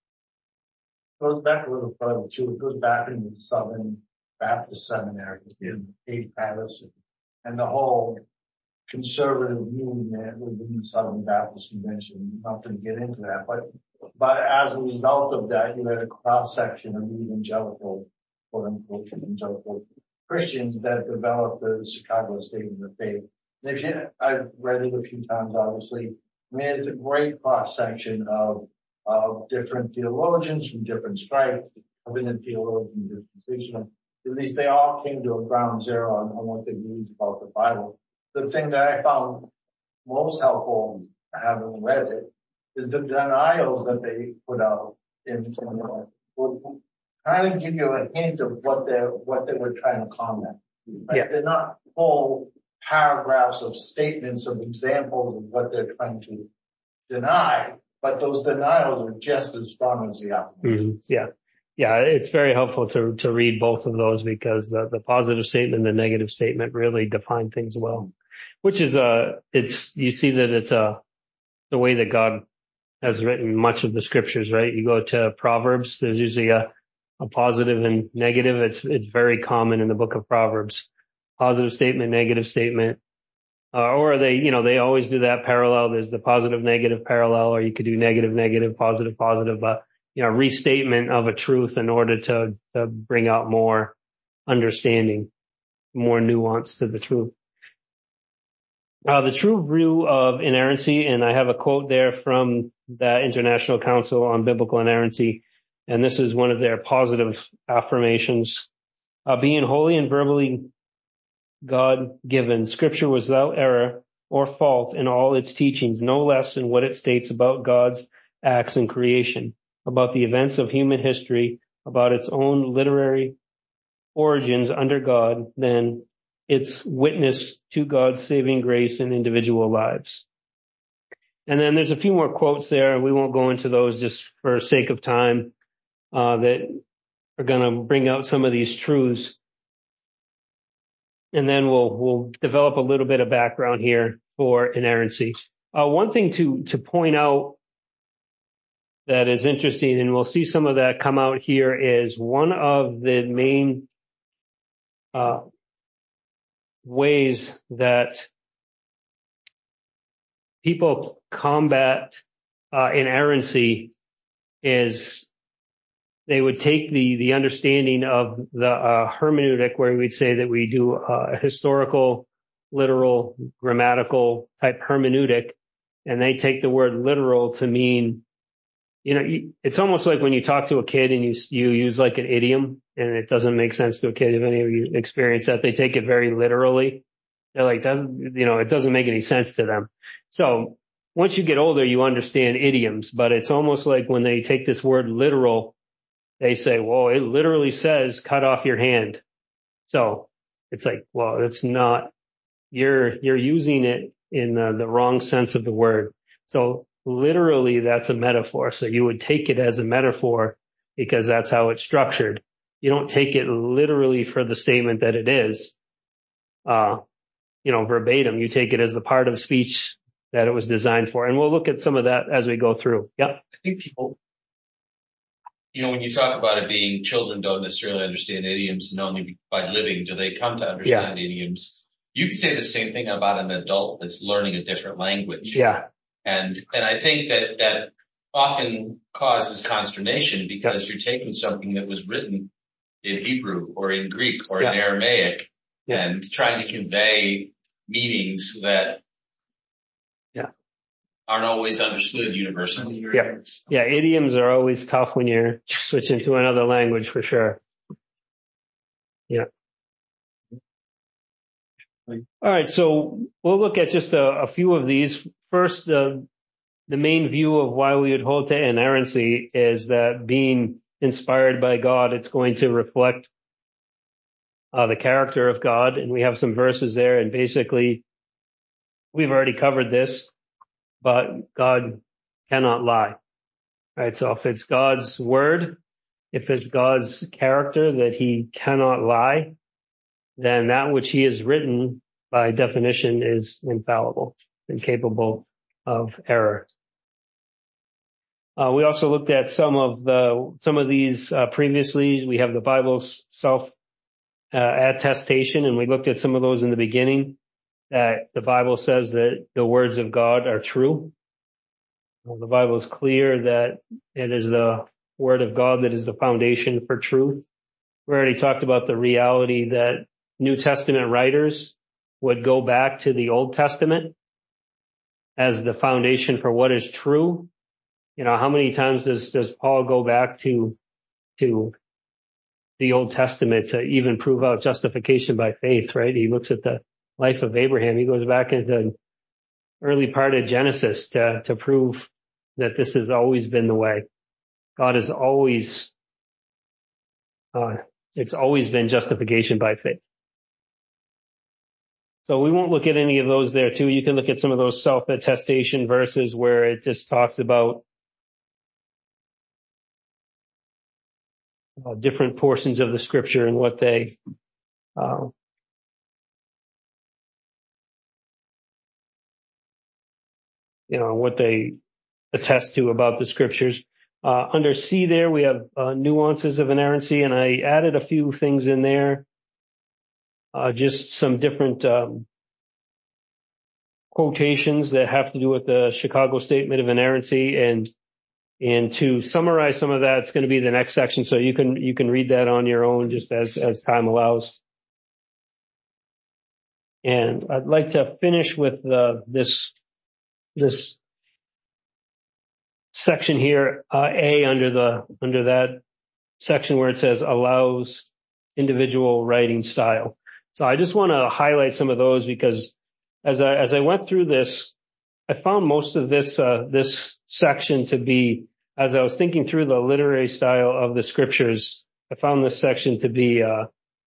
Goes back a little further too. It goes back in the Southern Baptist Seminary in Cape Patterson, and the whole conservative movement within the Southern Baptist Convention. Not going to get into that, but but as a result of that, you had a cross section of evangelical, quote unquote, evangelical Christians that developed the Chicago Statement of Faith. And if you, I've read it a few times, obviously. I mean, it's a great cross section of of different theologians from different stripes, covenant theologians, dispensational. At least they all came to a ground zero on, on what they believed about the Bible. The thing that I found most helpful, having read it, is the denials that they put out in, in the, will kind of give you a hint of what they what they were trying to comment. Right? Yeah. They're not full paragraphs of statements of examples of what they're trying to deny, but those denials are just as strong as the opposition. Mm-hmm. Yeah. Yeah. It's very helpful to, to read both of those, because the, the positive statement and the negative statement really define things well, which is, uh, it's, you see that it's, uh, the way that God has written much of the scriptures, right? You go to Proverbs, there's usually a, a positive and negative. It's, it's very common in the book of Proverbs. Positive statement, negative statement. Uh, or they, you know, they always do that parallel. There's the positive, negative parallel, or you could do negative, negative, positive, positive, but, you know, restatement of a truth in order to, to bring out more understanding, more nuance to the truth. Uh, the true view of inerrancy, and I have a quote there from the International Council on Biblical Inerrancy, and this is one of their positive affirmations. Uh, being holy and verbally God-given, Scripture was without error or fault in all its teachings, no less in what it states about God's acts in creation, about the events of human history, about its own literary origins under God, than its witness to God's saving grace in individual lives. And then there's a few more quotes there. We won't go into those just for sake of time, uh, that are going to bring out some of these truths. And then we'll, we'll develop a little bit of background here for inerrancy. Uh, one thing to, to point out that is interesting, and we'll see some of that come out here, is one of the main, uh, ways that people combat, uh, inerrancy is they would take the, the understanding of the, uh, hermeneutic, where we'd say that we do uh, a historical, literal, grammatical type hermeneutic, and they take the word literal to mean, you know, it's almost like when you talk to a kid and you you use like an idiom and it doesn't make sense to a kid. If any of you experience that, they take it very literally. They're like, doesn't, you know, it doesn't make any sense to them. So once you get older, you understand idioms, but it's almost like when they take this word literal, they say, well, it literally says cut off your hand. So it's like, well, it's not, you're, you're using it in the, the wrong sense of the word. So literally that's a metaphor. So you would take it as a metaphor because that's how it's structured. You don't take it literally for the statement that it is, uh, you know, verbatim. You take it as the part of speech that it was designed for. And we'll look at some of that as we go through. Yeah. I think people, you know, when you talk about it being children don't necessarily understand idioms and only by living do they come to understand yeah. idioms. You could say the same thing about an adult that's learning a different language. Yeah. And, and I think that, that often causes consternation because yeah. you're taking something that was written in Hebrew or in Greek or yeah. in Aramaic yeah. and trying to convey meanings that yeah. aren't always understood universally. Yeah. Yeah. Idioms are always tough when you're switching to another language for sure. Yeah. All right. So we'll look at just a, a few of these. First, uh, the main view of why we would hold to inerrancy is that being inspired by God, it's going to reflect uh, the character of God. And we have some verses there. And basically, we've already covered this, but God cannot lie. Right. So if it's God's word, if it's God's character that he cannot lie, then that which he has written by definition is infallible and capable of error. Uh, we also looked at some of the, some of these, uh, previously. We have the Bible's self, uh, attestation, and we looked at some of those in the beginning, that the Bible says that the words of God are true. Well, the Bible is clear that it is the word of God that is the foundation for truth. We already talked about the reality that New Testament writers would go back to the Old Testament as the foundation for what is true. You know, how many times does, does Paul go back to, to the Old Testament to even prove out justification by faith, right? He looks at the life of Abraham. He goes back into the early part of Genesis to, to prove that this has always been the way. God has always, uh, it's always been justification by faith. So we won't look at any of those there too. You can look at some of those self-attestation verses where it just talks about uh, different portions of the scripture and what they, uh, you know, what they attest to about the scriptures. Uh, under C there, we have uh, nuances of inerrancy, and I added a few things in there. Uh, just some different um, quotations that have to do with the Chicago Statement of Inerrancy, and and to summarize some of that, it's going to be the next section, so you can you can read that on your own just as as time allows. And I'd like to finish with uh, this this section here, uh, A, under the under that section where it says allows individual writing style. So I just want to highlight some of those because as I as I went through this, I found most of this uh, this section to be, as I was thinking through the literary style of the scriptures, I found this section to be, uh,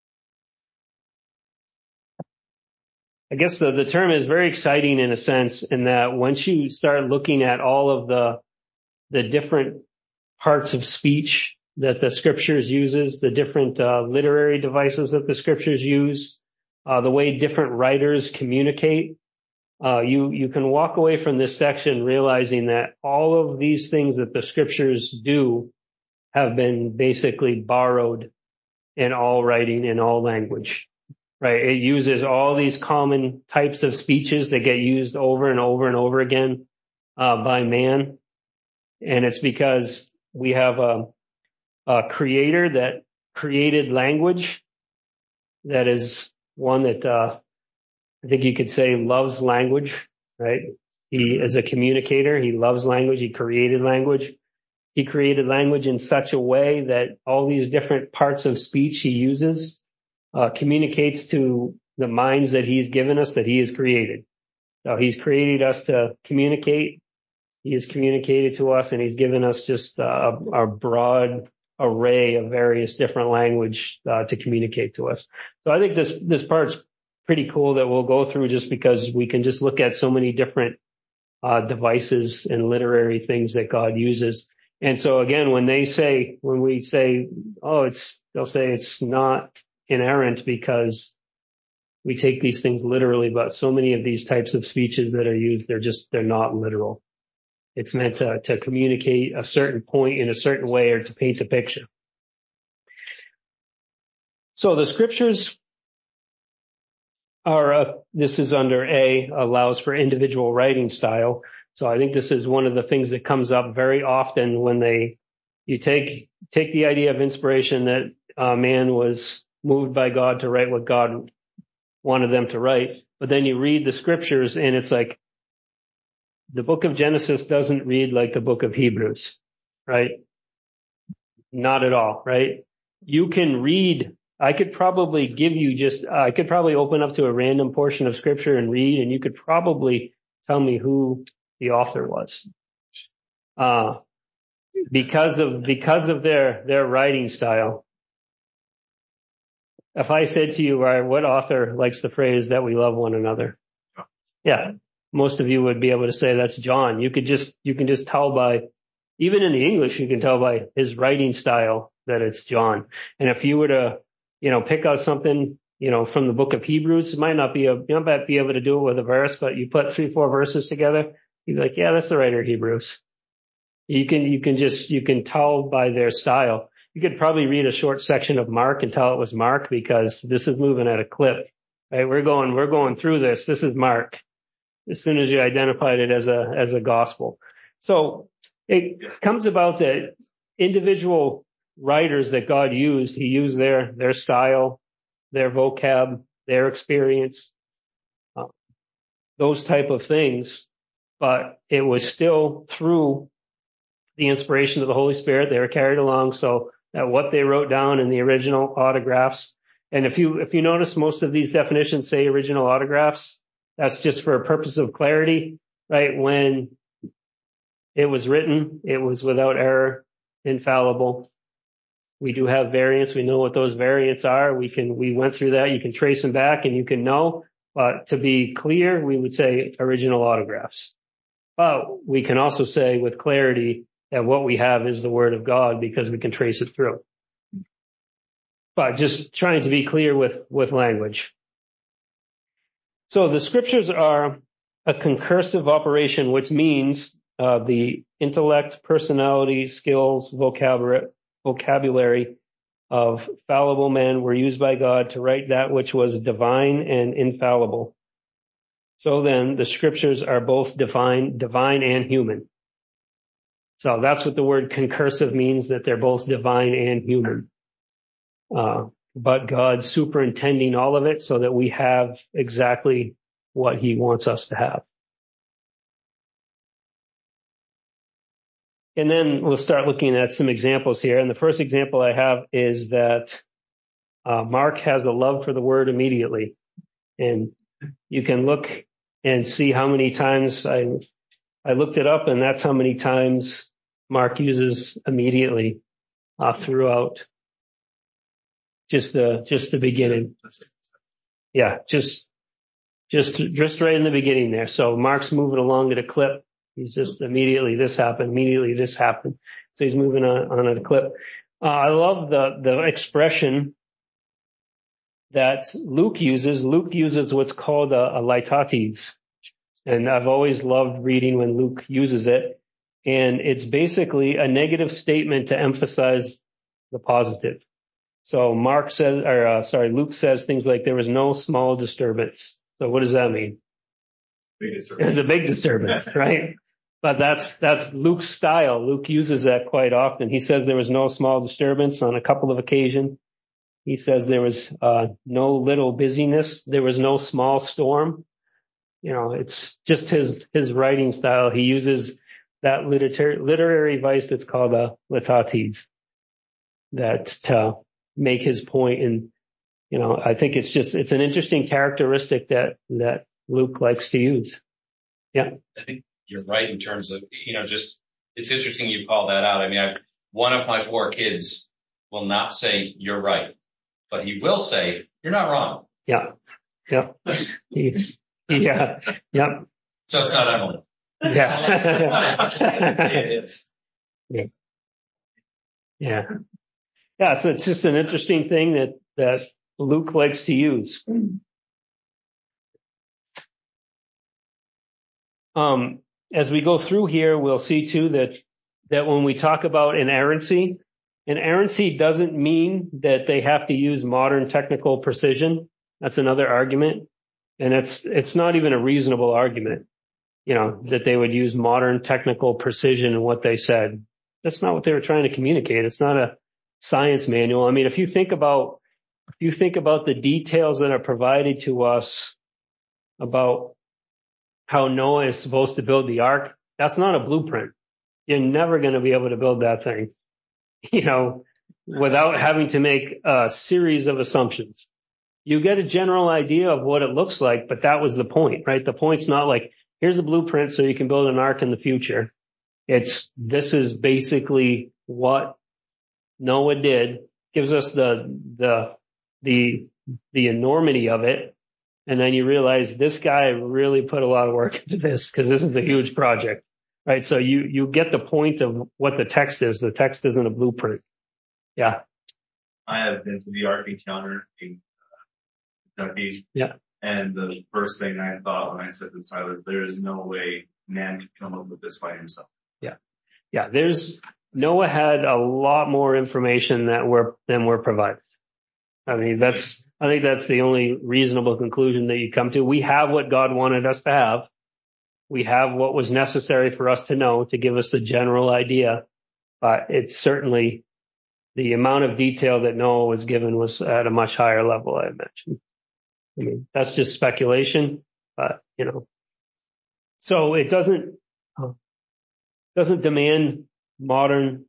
I guess the, the term is very exciting in a sense, in that once you start looking at all of the the different parts of speech that the scriptures uses, the different uh, literary devices that the scriptures use, uh, the way different writers communicate, uh, you you can walk away from this section realizing that all of these things that the scriptures do have been basically borrowed in all writing, in all language, right? It uses all these common types of speeches that get used over and over and over again uh, by man. And it's because we have a, a creator that created language that is one that uh, I think you could say loves language, right? He is a communicator. He loves language. He created language. He created language in such a way that all these different parts of speech he uses uh, communicates to the minds that he's given us that he has created. So he's created us to communicate. He has communicated to us, and he's given us just uh, a broad array of various different language uh, to communicate to us. So I think this this part's pretty cool that we'll go through, just because we can just look at so many different uh, devices and literary things that God uses. And so again, when they say, when we say, oh, it's, they'll say it's not inerrant because we take these things literally, but so many of these types of speeches that are used, they're just, they're not literal. It's meant to, to communicate a certain point in a certain way, or to paint a picture. So the scriptures are, uh, this is under A, allows for individual writing style. So I think this is one of the things that comes up very often when they, you take, take the idea of inspiration, that uh, man was moved by God to write what God wanted them to write. But then you read the scriptures and it's like, the book of Genesis doesn't read like the book of Hebrews, right? Not at all, right? You can read, I could probably give you just, uh, I could probably open up to a random portion of scripture and read, and you could probably tell me who the author was. Uh, because of, because of their, their writing style. If I said to you, right, what author likes the phrase that we love one another? Yeah. Most of you would be able to say that's John. You could just, you can just tell by, even in the English, you can tell by his writing style that it's John. And if you were to, you know, pick out something, you know, from the book of Hebrews, it might not be a, you might be able to do it with a verse, but you put three, four verses together, you'd be like, yeah, that's the writer of Hebrews. You can, you can just, you can tell by their style. You could probably read a short section of Mark and tell it was Mark, because this is moving at a clip, right? We're going, we're going through this. This is Mark. As soon as you identified it as a, as a gospel. So it comes about that individual writers that God used, he used their, their style, their vocab, their experience, uh, those type of things. But it was still through the inspiration of the Holy Spirit. They were carried along. So that what they wrote down in the original autographs. And if you, if you notice, most of these definitions say original autographs. That's just for a purpose of clarity, right? When it was written, it was without error, infallible. We do have variants. We know what those variants are. We can, we went through that. You can trace them back and you can know. But to be clear, we would say original autographs. But we can also say with clarity that what we have is the word of God, because we can trace it through. But just trying to be clear with, with language. So the scriptures are a concursive operation, which means uh, the intellect, personality, skills, vocabulary, vocabulary of fallible men were used by God to write that which was divine and infallible. So then the scriptures are both divine, divine and human. So that's what the word concursive means, that they're both divine and human. Uh, but God superintending all of it so that we have exactly what he wants us to have. And then we'll start looking at some examples here. And the first example I have is that uh, Mark has a love for the word immediately. And you can look and see how many times I, I looked it up, and that's how many times Mark uses immediately uh, throughout just the, just the beginning. Yeah, just, just, just right in the beginning there. So Mark's moving along at a clip. He's just immediately this happened, immediately this happened. So he's moving on, on at a clip. Uh, I love the, the expression that Luke uses. Luke uses what's called a, a litates. And I've always loved reading when Luke uses it. And it's basically a negative statement to emphasize the positive. So Mark says, or uh, sorry, Luke says things like there was no small disturbance. So what does that mean? There's a big disturbance, right? But that's, that's Luke's style. Luke uses that quite often. He says there was no small disturbance on a couple of occasions. He says there was uh, no little busyness. There was no small storm. You know, it's just his, his writing style. He uses that literary, literary device that's called a litates, that to make his point. And, you know, I think it's just, it's an interesting characteristic that, that Luke likes to use. Yeah. I think you're right in terms of, you know, just, it's interesting you call that out. I mean, I, one of my four kids will not say you're right, but he will say you're not wrong. Yeah. Yeah. He, yeah. Yeah. So it's not Emily. Yeah. It's, yeah. Yeah. Yeah. So it's just an interesting thing that, that Luke likes to use. Um, as we go through here, we'll see too that, that when we talk about inerrancy, inerrancy doesn't mean that they have to use modern technical precision. That's another argument. And it's, it's not even a reasonable argument, you know, that they would use modern technical precision in what they said. That's not what they were trying to communicate. It's not a science manual. I mean, if you think about, if you think about the details that are provided to us about how Noah is supposed to build the ark, that's not a blueprint. You're never going to be able to build that thing, you know, without having to make a series of assumptions. You get a general idea of what it looks like, but that was the point, right? The point's not like, here's a blueprint so you can build an ark in the future. It's, this is basically what Noah did, gives us the, the, the, the enormity of it. And then you realize this guy really put a lot of work into this because this is a huge project, right? So you, you get the point of what the text is. The text isn't a blueprint. Yeah. I have been to the Ark Encounter in uh, Kentucky. Yeah. And the first thing I thought when I said to Silas, there is no way man could come up with this by himself. Yeah. Yeah. There's, Noah had a lot more information that we're, than we're provided. I mean, that's, I think that's the only reasonable conclusion that you come to. We have what God wanted us to have. We have what was necessary for us to know to give us the general idea. But it's certainly the amount of detail that Noah was given was at a much higher level, I mentioned. I mean, that's just speculation, but you know, so it doesn't, uh, doesn't demand modern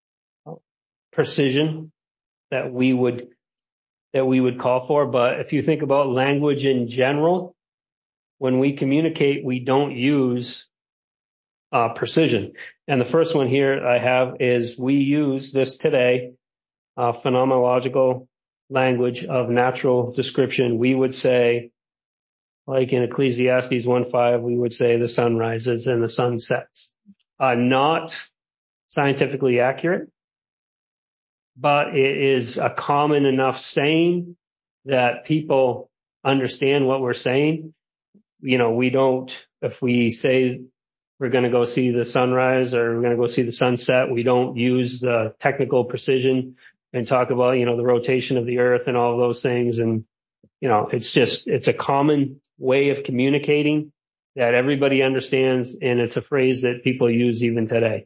precision that we would that we would call for. But if you think about language in general, when we communicate, we don't use uh, precision. And the first one here I have is we use this today, uh, phenomenological language of natural description. We would say, like in Ecclesiastes one five, we would say the sun rises and the sun sets. Uh, not scientifically accurate, but it is a common enough saying that people understand what we're saying. You know, we don't, if we say we're going to go see the sunrise or we're going to go see the sunset, we don't use the technical precision and talk about, you know, the rotation of the earth and all of those things. And, you know, it's just, it's a common way of communicating that everybody understands. And it's a phrase that people use even today.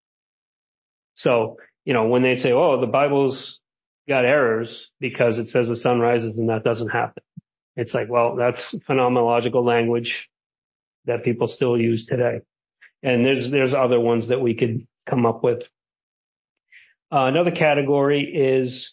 So, you know, when they say, oh, the Bible's got errors because it says the sun rises and that doesn't happen. It's like, well, that's phenomenological language that people still use today. And there's, there's other ones that we could come up with. Uh, another category is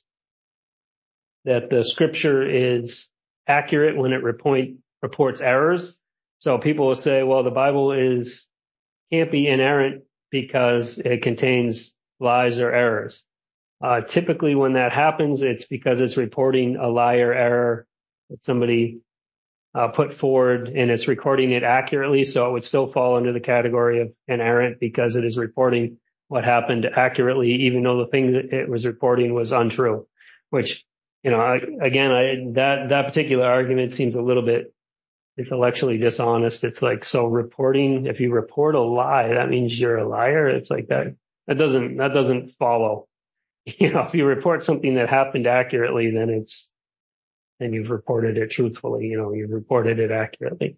that the scripture is accurate when it report, reports errors. So people will say, well, the Bible is, can't be inerrant because it contains lies or errors. Uh, typically when that happens, it's because it's reporting a lie or error that somebody uh, put forward and it's recording it accurately. So it would still fall under the category of inerrant because it is reporting what happened accurately, even though the thing that it was reporting was untrue, which, you know, I, again, I, that, that particular argument seems a little bit intellectually dishonest. It's like, so reporting, if you report a lie, that means you're a liar. It's like that. That doesn't, that doesn't follow. You know, if you report something that happened accurately, then it's, then you've reported it truthfully, you know, you've reported it accurately.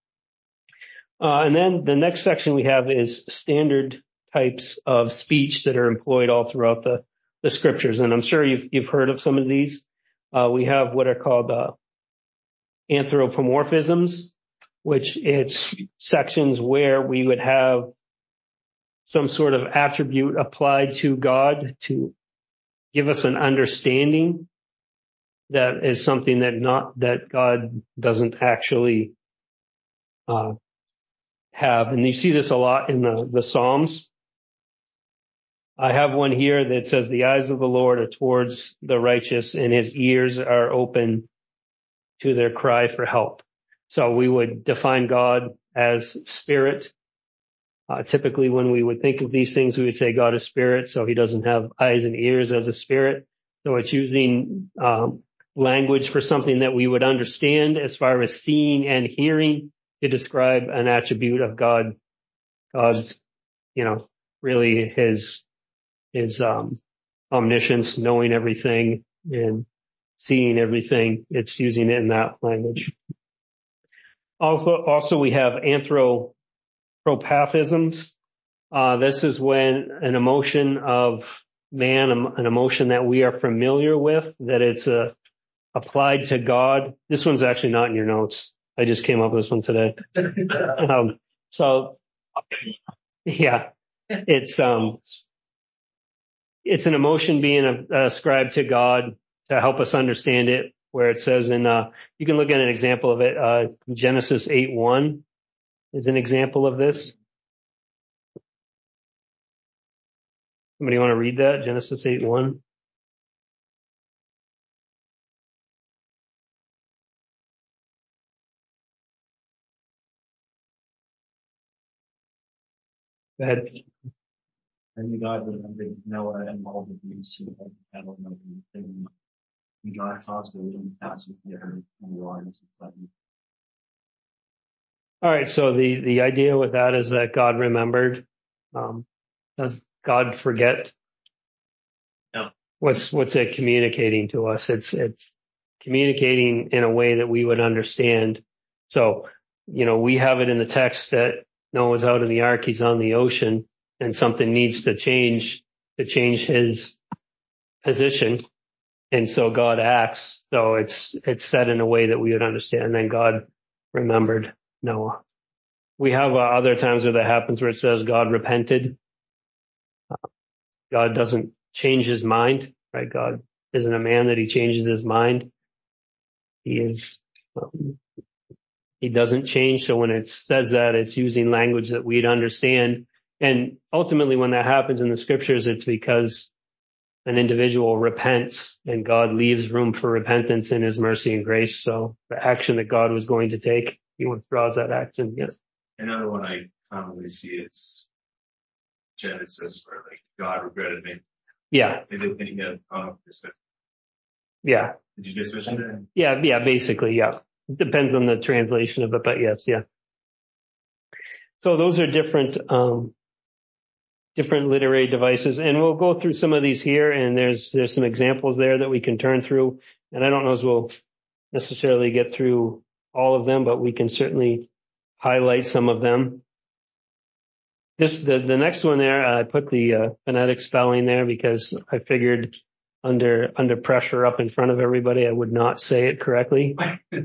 Uh, and then the next section we have is standard types of speech that are employed all throughout the, the scriptures. And I'm sure you've, you've heard of some of these. Uh, we have what are called, uh, anthropomorphisms. which it's sections where we would have some sort of attribute applied to God to give us an understanding that is something that not, that God doesn't actually, uh, have. And you see this a lot in the, the Psalms. I have one here that says the eyes of the Lord are towards the righteous and his ears are open to their cry for help. So we would define God as spirit. Uh, typically when we would think of these things, we would say God is spirit. So he doesn't have eyes and ears as a spirit. So it's using, um, language for something that we would understand as far as seeing and hearing to describe an attribute of God. God's, you know, really his, his, um, omniscience, knowing everything and seeing everything. It's using it in that language. Also, also we have anthropopathisms. Uh, this is when an emotion of man, an emotion that we are familiar with, that it's a, applied to God. This one's actually not in your notes. I just came up with this one today. um, so yeah, it's, um, it's an emotion being ascribed to God to help us understand it, where it says in, uh, you can look at an example of it. Uh, Genesis eight one is an example of this. Somebody want to read that? Genesis eight one. Go ahead. And God remembered Noah and all the beasts of the cattle and everything. And God caused the wind to pass with the earth and the waters and flooded. All right. So the, the idea with that is that God remembered. Um, does God forget? No. What's, what's it communicating to us? It's, it's communicating in a way that we would understand. So, you know, we have it in the text that Noah's out in the ark, he's on the ocean, and something needs to change to change his position. And so God acts. So it's, it's said in a way that we would understand. And then God remembered Noah. We have uh, other times where that happens where it says God repented. Uh, God doesn't change his mind, right? God isn't a man that he changes his mind. He is, um, he doesn't change. So when it says that, it's using language that we'd understand. And ultimately when that happens in the scriptures, it's because an individual repents and God leaves room for repentance in his mercy and grace. So the action that God was going to take, he withdraws that action. Yes. Another one I commonly see is Genesis, where like God regretted me. Yeah. They did think of, oh, this. Yeah. Did you just mention that? Yeah. Yeah. Basically. Yeah. It depends on the translation of it, but yes. Yeah. So those are different, um, different literary devices, and we'll go through some of these here, and there's, there's some examples there that we can turn through. And I don't know if we'll necessarily get through all of them, but we can certainly highlight some of them. This, the, the next one there, I put the uh, phonetic spelling there because I figured under, under pressure up in front of everybody, I would not say it correctly.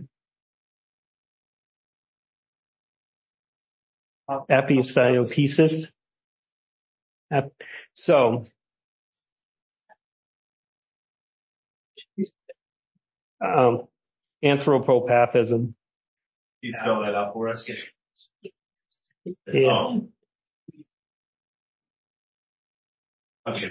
Epistiopesis. So, um, anthropopathism. You spell that out for us? Yeah. Oh. Okay.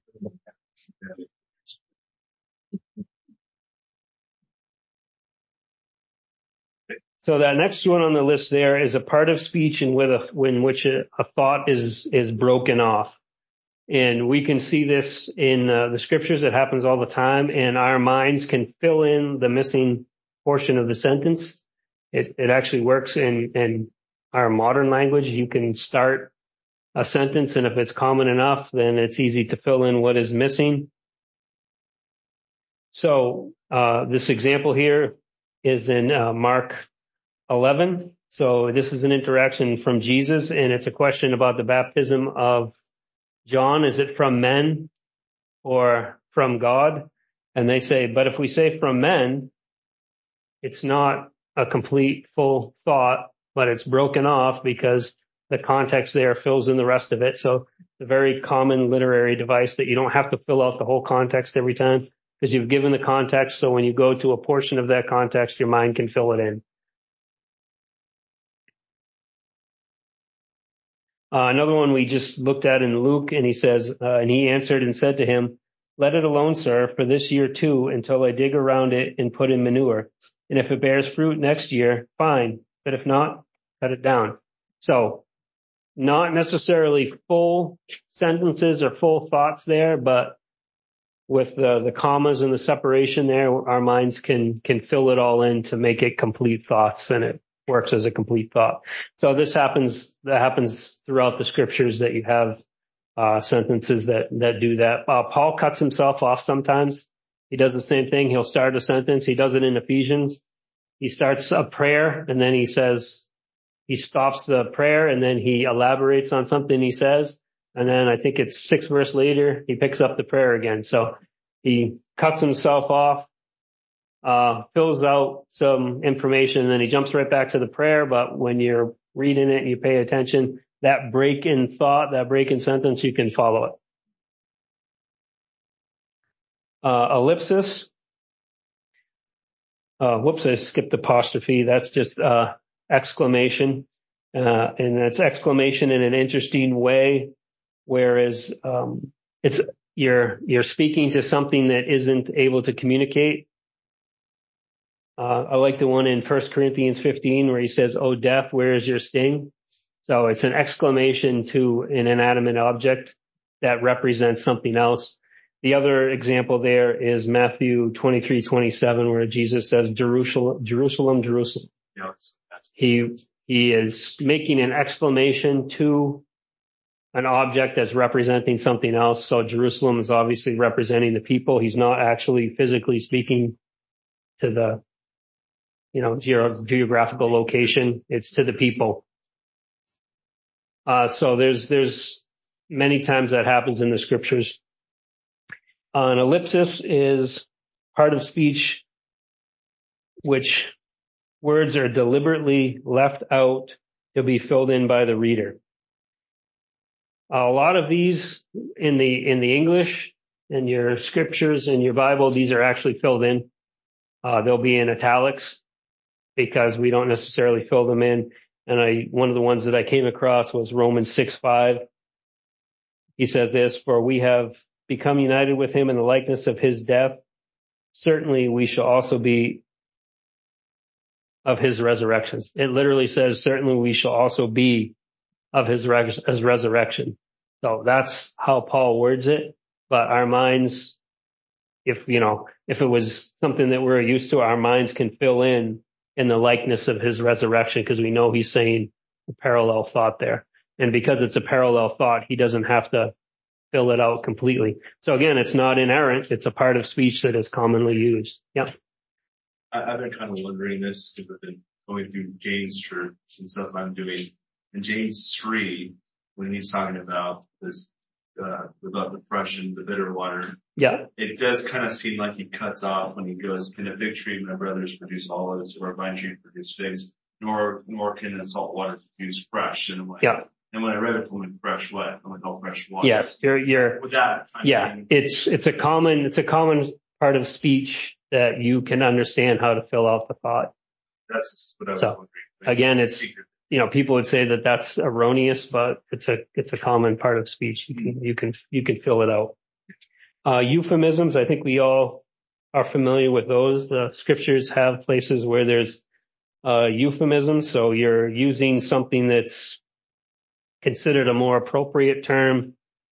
So that next one on the list there is a part of speech in, with a, in which a, a thought is, is broken off. And we can see this in uh, the scriptures. It happens all the time, and our minds can fill in the missing portion of the sentence. It, it actually works in, in our modern language. You can start a sentence, and if it's common enough, then it's easy to fill in what is missing. So uh, this example here is in uh, Mark eleven. So this is an interaction from Jesus, and it's a question about the baptism of John. Is it from men or from God? And they say, but if we say from men, it's not a complete full thought but it's broken off because the context there fills in the rest of it. So it's a very common literary device that you don't have to fill out the whole context every time because you've given the context. So when you go to a portion of that context, your mind can fill it in. Uh, another one we just looked at in Luke, and he says, uh, and he answered and said to him, "Let it alone, sir, for this year too, until I dig around it and put in manure. And if it bears fruit next year, fine. But if not, cut it down." So not necessarily full sentences or full thoughts there, but with the, the commas and the separation there, our minds can, can fill it all in to make it complete thoughts, and it works as a complete thought. So this happens, that happens throughout the scriptures, that you have uh, sentences that, that do that. Uh, Paul cuts himself off sometimes. He does the same thing. He'll start a sentence. He does it in Ephesians. He starts a prayer and then he says, he stops the prayer and then he elaborates on something he says. And then I think it's six verse later, he picks up the prayer again. So he cuts himself off, uh, fills out some information, and then he jumps right back to the prayer. But when you're reading it and you pay attention, that break in thought, that break in sentence, you can follow it. Uh, ellipsis. Uh, whoops, I skipped apostrophe. That's just, uh, exclamation, uh, and that's exclamation in an interesting way, whereas, um, it's, you're, you're speaking to something that isn't able to communicate. Uh, I like the one in First Corinthians fifteen where he says, "Oh, death, where is your sting?" So it's an exclamation to an inanimate object that represents something else. The other example there is Matthew twenty-three twenty-seven, where Jesus says, "Jerusalem, Jerusalem, Jerusalem." Yeah, He, he is making an exclamation to an object that's representing something else. So Jerusalem is obviously representing the people. He's not actually physically speaking to the, you know, ge- geographical location. It's to the people. Uh, so there's, there's many times that happens in the scriptures. Uh, an ellipsis is part of speech which words are deliberately left out to be filled in by the reader. A lot of these in the, in the English, in your scriptures, in your Bible, these are actually filled in. Uh, they'll be in italics because we don't necessarily fill them in. And I, one of the ones that I came across was Romans six five. He says this, "For we have become united with him in the likeness of his death. Certainly we shall also be of his resurrection." It literally says, "Certainly we shall also be of his, res- his resurrection." So that's how Paul words it. But our minds, if, you know, if it was something that we're used to, our minds can fill in in the likeness of his resurrection because we know he's saying a parallel thought there. And because it's a parallel thought, he doesn't have to fill it out completely. So again, it's not inerrant. It's a part of speech that is commonly used. Yeah. I, I've been kind of wondering this because I've been going through James for some stuff I'm doing. In James three, when he's talking about this, uh, about the fresh and the bitter water, Yeah. it does kind of seem like he cuts off when he goes, "Can a fig tree, my brothers, produce olives, or a vine tree produce figs? Nor, nor can a salt water produce fresh." And I'm like, Yeah. And when I read it, I'm like, fresh what? I'm like, oh, fresh water. Yes. You're, you're, With that, I yeah, mean, it's, it's a common, it's a common part of speech that you can understand how to fill out the thought. that's what I was So, wondering. Again, it's, you know, people would say that that's erroneous, but it's a, it's a common part of speech. You can, you can, you can fill it out. Uh, euphemisms, I think we all are familiar with those. The scriptures have places where there's, uh, euphemisms. So you're using something that's considered a more appropriate term,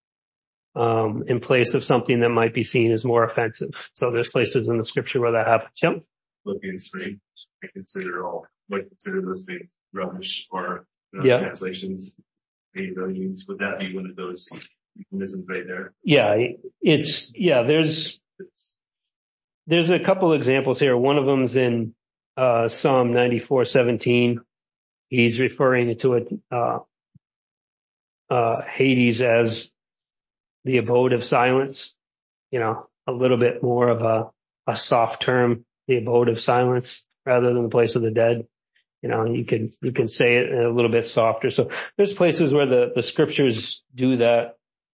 um, in place of something that might be seen as more offensive. So there's places in the scripture where that happens. Yep. Philippians three, I consider all, I consider those things rubbish or you know, Yeah. translations. Means. Would that be one of those euphemisms right there? Yeah, it's, yeah, there's, It's, there's a couple examples here. One of them's in, uh, Psalm ninety-four seventeen. He's referring to it, uh, uh, Hades as the abode of silence, you know, a little bit more of a, a soft term, the abode of silence rather than the place of the dead. You know, you can, you can say it a little bit softer. So there's places where the, the scriptures do that.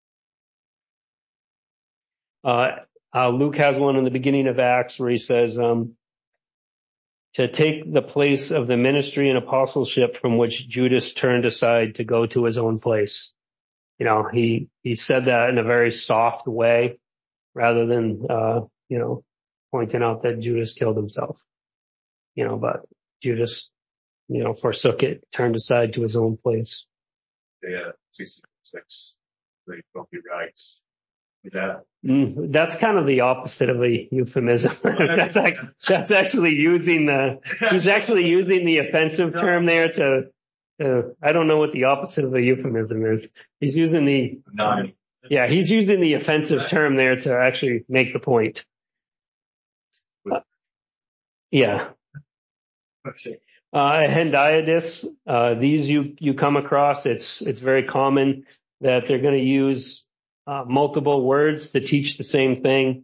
Uh, uh, Luke has one in the beginning of Acts where he says, um, to take the place of the ministry and apostleship from which Judas turned aside to go to his own place. You know, he, he said that in a very soft way rather than, uh, you know, pointing out that Judas killed himself, you know, but Judas, you know, forsook it, turned aside to his own place. Yeah, two six, like filthy rags. That. Mm, that's kind of the opposite of a euphemism. that's, actually, that's actually using the, he's actually using the offensive term there to, uh, I don't know what the opposite of a euphemism is. He's using the, Nine. yeah, he's using the offensive term there to actually make the point. Uh, yeah. Okay. Uh, Hendiadys, uh, these you, you come across, it's, it's very common that they're going to use Uh, multiple words to teach the same thing,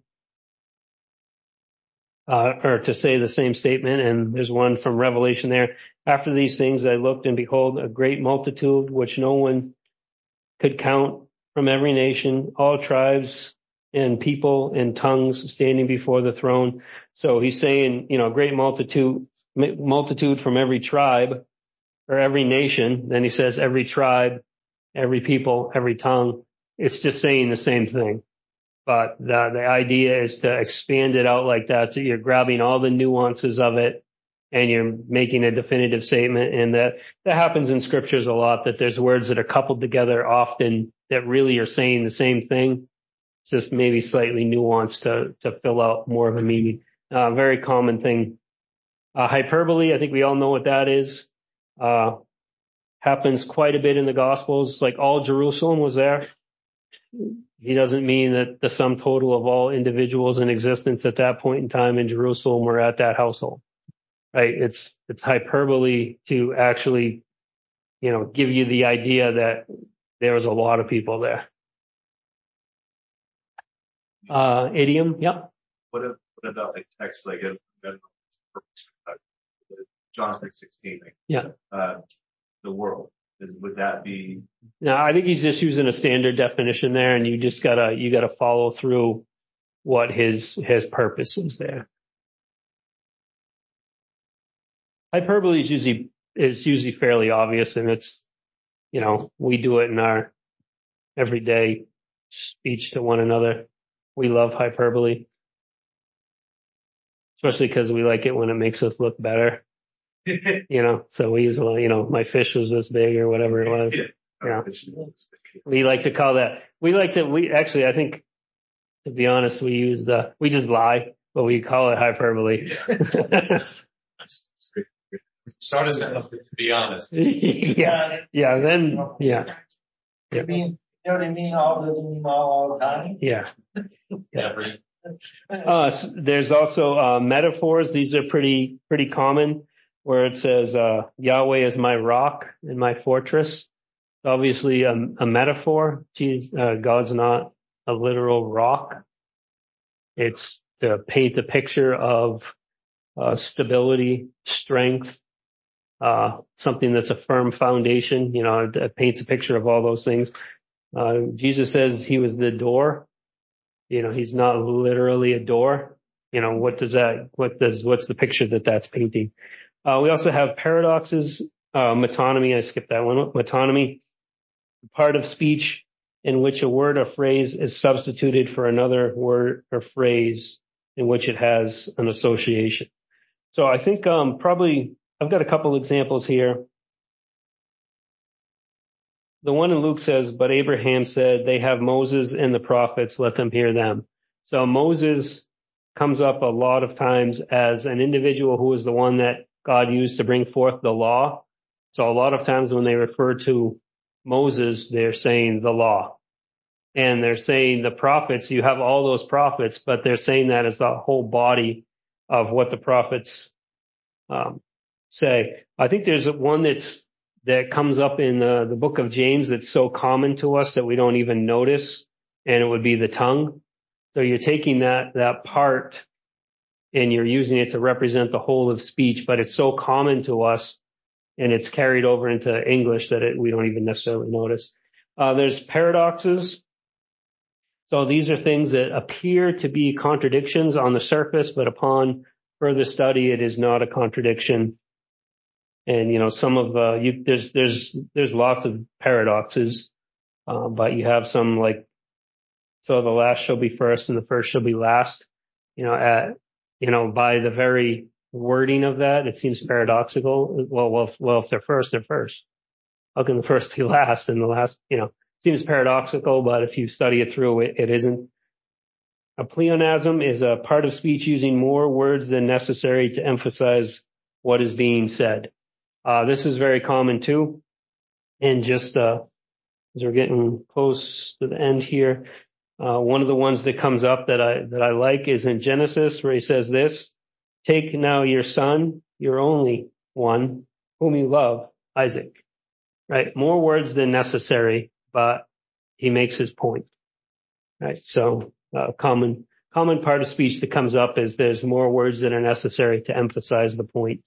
uh, or to say the same statement. And there's one from Revelation there. After these things, I looked and behold a great multitude, which no one could count, from every nation, all tribes and people and tongues, standing before the throne. So he's saying, you know, great multitude, multitude from every tribe or every nation. Then he says every tribe, every people, every tongue. It's just saying the same thing. But the, the idea is to expand it out like that. So you're grabbing all the nuances of it and you're making a definitive statement. And that, that happens in scriptures a lot, that there's words that are coupled together often that really are saying the same thing. It's just maybe slightly nuanced to, to fill out more of a meaning. Uh, very common thing. Uh, hyperbole, I think we all know what that is. Uh, happens quite a bit in the Gospels, like all Jerusalem was there. He doesn't mean that the sum total of all individuals in existence at that point in time in Jerusalem were at that household, right? It's, it's hyperbole to actually, you know, give you the idea that there was a lot of people there. Uh, idiom. Yep. What, if, what about like text, like if, John three sixteen, like, yeah, uh, the world, would that be? No, I think he's just using a standard definition there, and you just gotta, you gotta follow through what his, his purpose is there. Hyperbole is usually, is usually fairly obvious, and it's, you know, we do it in our everyday speech to one another. We love hyperbole, especially because we like it when it makes us look better. You know, so we use, you know, my fish was this big or whatever it was. Yeah. We like to call that, we like to, we actually, I think, to be honest, we use the, we just lie, but we call it hyperbole. Start a sentence with, to be honest. yeah. Yeah. Then, yeah. You mean, you know what I mean? All doesn't mean all, all the time. Yeah. Yeah. Uh, there's also, uh, metaphors. These are pretty, pretty common, where it says, uh, Yahweh is my rock and my fortress. Obviously a, a metaphor. Geez, uh, God's not a literal rock. It's to paint a picture of, uh, stability, strength, uh, something that's a firm foundation. You know, it paints a picture of all those things. Uh, Jesus says he was the door. You know, he's not literally a door. You know, what does that, what does, what's the picture that that's painting? Uh, we also have paradoxes, uh, metonymy. I skipped that one. Metonymy, part of speech in which a word or phrase is substituted for another word or phrase in which it has an association. So I think, um, probably I've got a couple examples here. The one in Luke says, but Abraham said, they have Moses and the prophets, let them hear them. So Moses comes up a lot of times as an individual who is the one that God used to bring forth the law. So a lot of times when they refer to Moses, they're saying the law. And they're saying the prophets, you have all those prophets, but they're saying that as the whole body of what the prophets um, say. I think there's one that's that comes up in uh, the book of James that's so common to us that we don't even notice, and it would be the tongue. So you're taking that that part and you're using it to represent the whole of speech, but it's so common to us and it's carried over into English that it, we don't even necessarily notice. Uh, there's paradoxes. So these are things that appear to be contradictions on the surface, but upon further study, it is not a contradiction. And, you know, some of, uh, you, there's, there's, there's lots of paradoxes, uh, but you have some like, so the last shall be first and the first shall be last, you know, at, you know, by the very wording of that, it seems paradoxical. Well, well, well, if they're first, they're first. How can the first be last and the last, you know, seems paradoxical, but if you study it through, it, it isn't. A pleonasm is a part of speech using more words than necessary to emphasize what is being said. Uh, this is very common too. And just, uh, as we're getting close to the end here, uh, one of the ones that comes up that I, that I like is in Genesis where he says this, take now your son, your only one, whom you love, Isaac. Right? More words than necessary, but he makes his point. Right? So, uh, common, common part of speech that comes up is there's more words that are necessary to emphasize the point.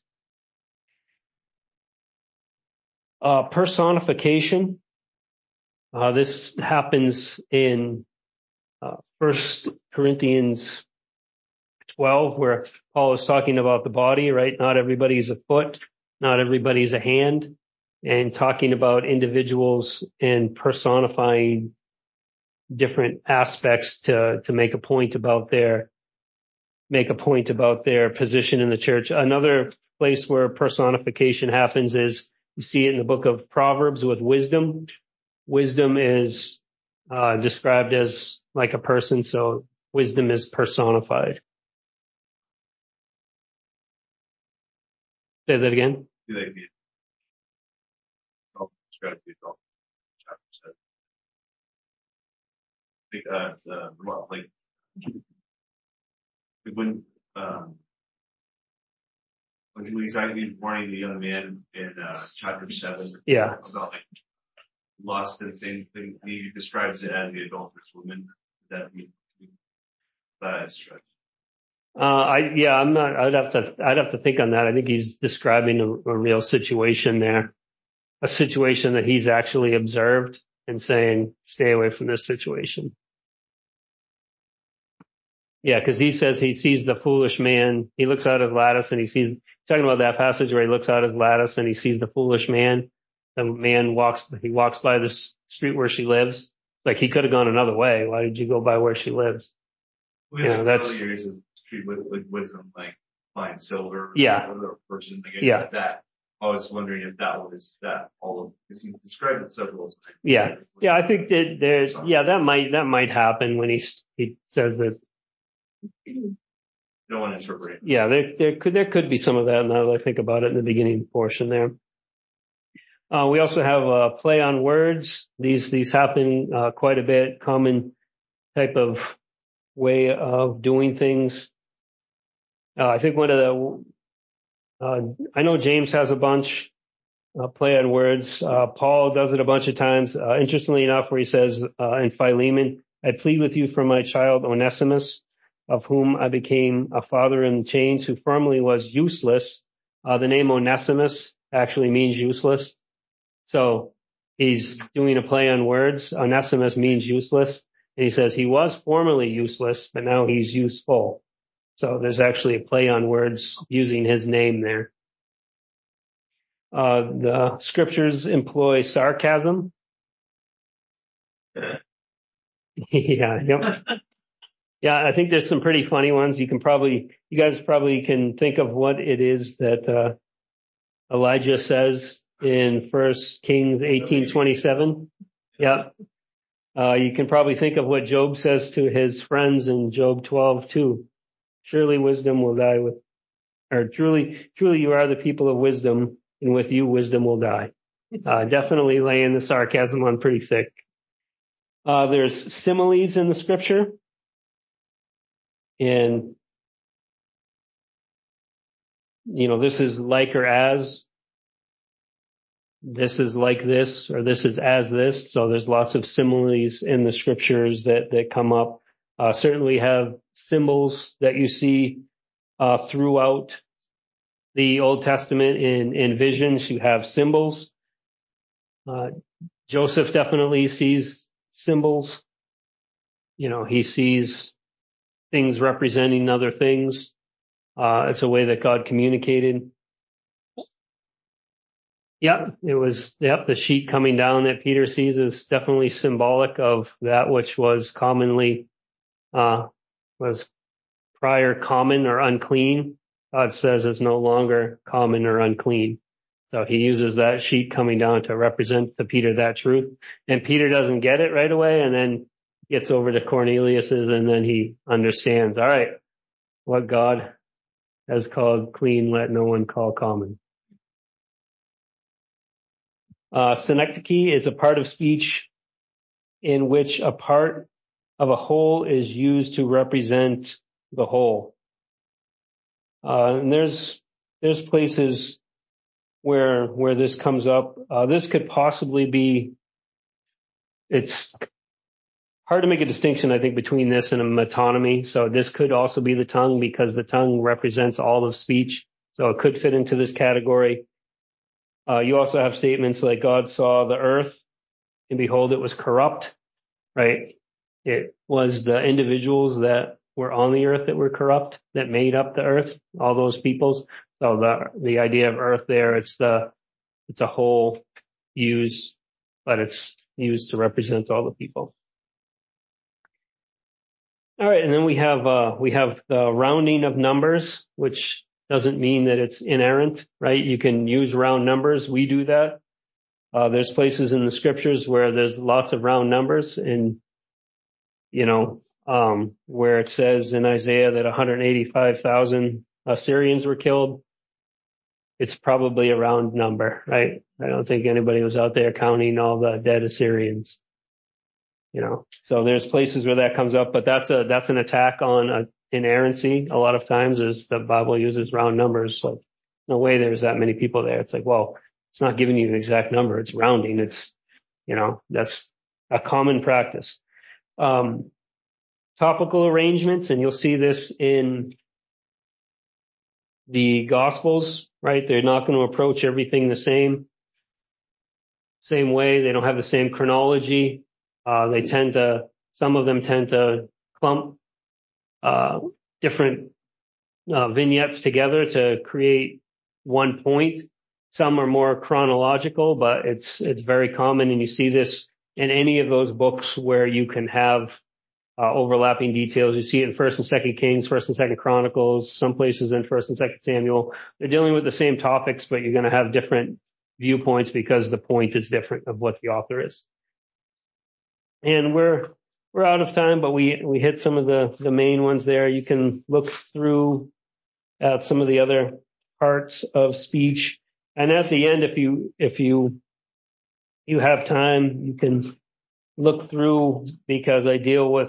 Uh, personification. Uh, this happens in, uh, First Corinthians twelve, where Paul is talking about the body, right? Not everybody's a foot, not everybody's a hand, and talking about individuals and personifying different aspects to, to make a point about their, make a point about their position in the church. Another place where personification happens is you see it in the book of Proverbs with wisdom. Wisdom is, uh, described as like a person. So wisdom is personified. Say that again. Do they need strategy of chapter seven? Uh, uh, well, like when um, when he's actually warning the young man in uh, chapter seven, yeah, about like lust and things, he describes it as the adulterous woman. That he, that is stretch. Uh, I, yeah, I'm not, I'd have to, I'd have to think on that. I think he's describing a, a real situation there, a situation that he's actually observed and saying, stay away from this situation. Yeah, because he says he sees the foolish man. He looks out his lattice and he sees, talking about that passage where he looks out his lattice and he sees the foolish man. The man walks, he walks by the street where she lives. Like he could have gone another way. Why did you go by where she lives? Well, you know, that's, treat with, with wisdom, like fine silver. Yeah. Or person. Like yeah. That. I was wondering if that was that all of, because he described it several times. Yeah. Yeah. I think that there's, yeah, that might, that might happen when he, he says that. Don't want to interpret it. Yeah. There, there could, there could be some of that now that I think about it in the beginning portion there. Uh, we also have a play on words. These, these happen, uh, quite a bit, common type of way of doing things. Uh, I think one of the, uh, I know James has a bunch, uh, play on words. Uh, Paul does it a bunch of times. Uh, interestingly enough, where he says, uh, in Philemon, I plead with you for my child Onesimus, of whom I became a father in chains, who formerly was useless. Uh, the name Onesimus actually means useless. So he's doing a play on words. Onesimus means useless. And he says he was formerly useless, but now he's useful. So there's actually a play on words using his name there. Uh, the scriptures employ sarcasm. yeah, yep. Yeah, I think there's some pretty funny ones. You can probably, you guys probably can think of what it is that, uh, Elijah says in First Kings eighteen twenty-seven. Yeah. Uh, you can probably think of what Job says to his friends in Job twelve too. Surely wisdom will die with, or truly, truly you are the people of wisdom, and with you wisdom will die. Uh, definitely laying the sarcasm on pretty thick. Uh, there's similes in the scripture. And, you know, this is like or as. This is like this, or this is as this. So there's lots of similes in the scriptures that, that come up. Uh, certainly have symbols that you see, uh, throughout the Old Testament in, in visions, you have symbols. Uh, Joseph definitely sees symbols. You know, he sees things representing other things. Uh, it's a way that God communicated. Yep, it was, yep, the sheet coming down that Peter sees is definitely symbolic of that which was commonly, uh, was prior common or unclean. God says is no longer common or unclean. So he uses that sheet coming down to represent to Peter that truth. And Peter doesn't get it right away and then gets over to Cornelius's and then he understands, all right, what God has called clean, let no one call common. Uh, synecdoche is a part of speech in which a part of a whole is used to represent the whole. Uh, and there's, there's places where, where this comes up. Uh, this could possibly be, it's hard to make a distinction, I think, between this and a metonymy. So this could also be the tongue because the tongue represents all of speech. So it could fit into this category. Uh, you also have statements like God saw the earth and behold, it was corrupt, right? It was the individuals that were on the earth that were corrupt, that made up the earth, all those peoples. So the, the idea of earth there, it's the, it's a whole use, but it's used to represent all the people. All right. And then we have, uh, we have the rounding of numbers, which doesn't mean that it's inerrant, right? You can use round numbers. We do that. Uh, there's places in the scriptures where there's lots of round numbers and, you know, um, where it says in Isaiah that one hundred eighty-five thousand Assyrians were killed. It's probably a round number, right? I don't think anybody was out there counting all the dead Assyrians, you know, so there's places where that comes up, but that's a, that's an attack on uh, inerrancy. A lot of times is the Bible uses round numbers. So no way there's that many people there. It's like, well, it's not giving you an exact number. It's rounding. It's, you know, that's a common practice. Um, topical arrangements, and you'll see this in the Gospels, right? They're not going to approach everything the same, same way. They don't have the same chronology. Uh, they tend to, some of them tend to clump, uh, different, uh, vignettes together to create one point. Some are more chronological, but it's, it's very common. And you see this in any of those books where you can have Uh, overlapping details. You see it in First and Second Kings, First and Second Chronicles, some places in First and Second Samuel. They're dealing with the same topics, but you're going to have different viewpoints because the point is different of what the author is. And we're we're out of time, but we we hit some of the the main ones there. You can look through at some of the other parts of speech, and at the end, if you if you you have time, you can look through because I deal with.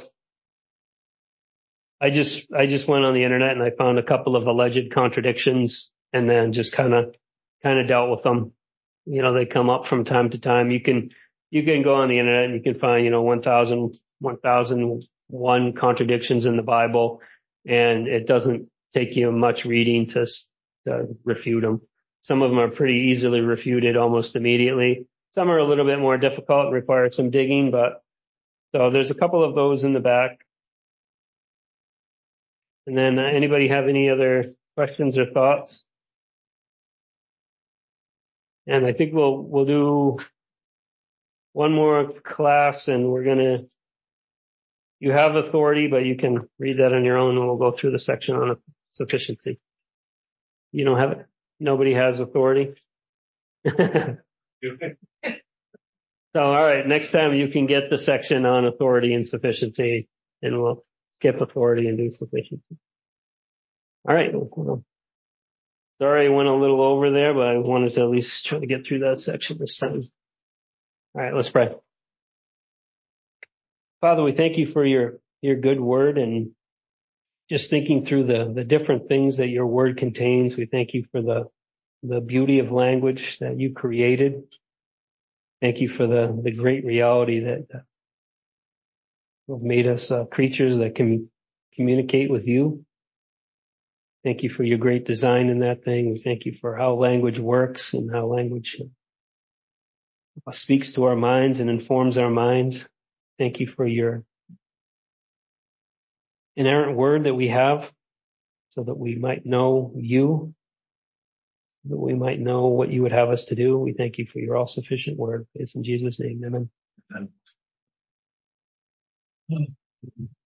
I just, I just went on the internet and I found a couple of alleged contradictions and then just kind of, kind of dealt with them. You know, they come up from time to time. You can, you can go on the internet and you can find, you know, one thousand, one thousand one contradictions in the Bible, and it doesn't take you much reading to, to refute them. Some of them are pretty easily refuted almost immediately. Some are a little bit more difficult and require some digging, but so there's a couple of those in the back. And then uh, anybody have any other questions or thoughts? And I think we'll, we'll do one more class and we're going to, you have authority, but you can read that on your own and we'll go through the section on sufficiency. You don't have it? Nobody has authority? So, all right. Next time you can get the section on authority and sufficiency and we'll skip authority and do sufficiency. All right. Sorry, I went a little over there, but I wanted to at least try to get through that section this time. All right, let's pray. Father, we thank you for your, your good word and just thinking through the, the different things that your word contains. We thank you for the, the beauty of language that you created. Thank you for the, the great reality that uh, you've made us uh, creatures that can communicate with you. Thank you for your great design in that thing. We thank you for how language works and how language speaks to our minds and informs our minds. Thank you for your inerrant word that we have so that we might know you, that we might know what you would have us to do. We thank you for your all-sufficient word. It's in Jesus' name. Amen. And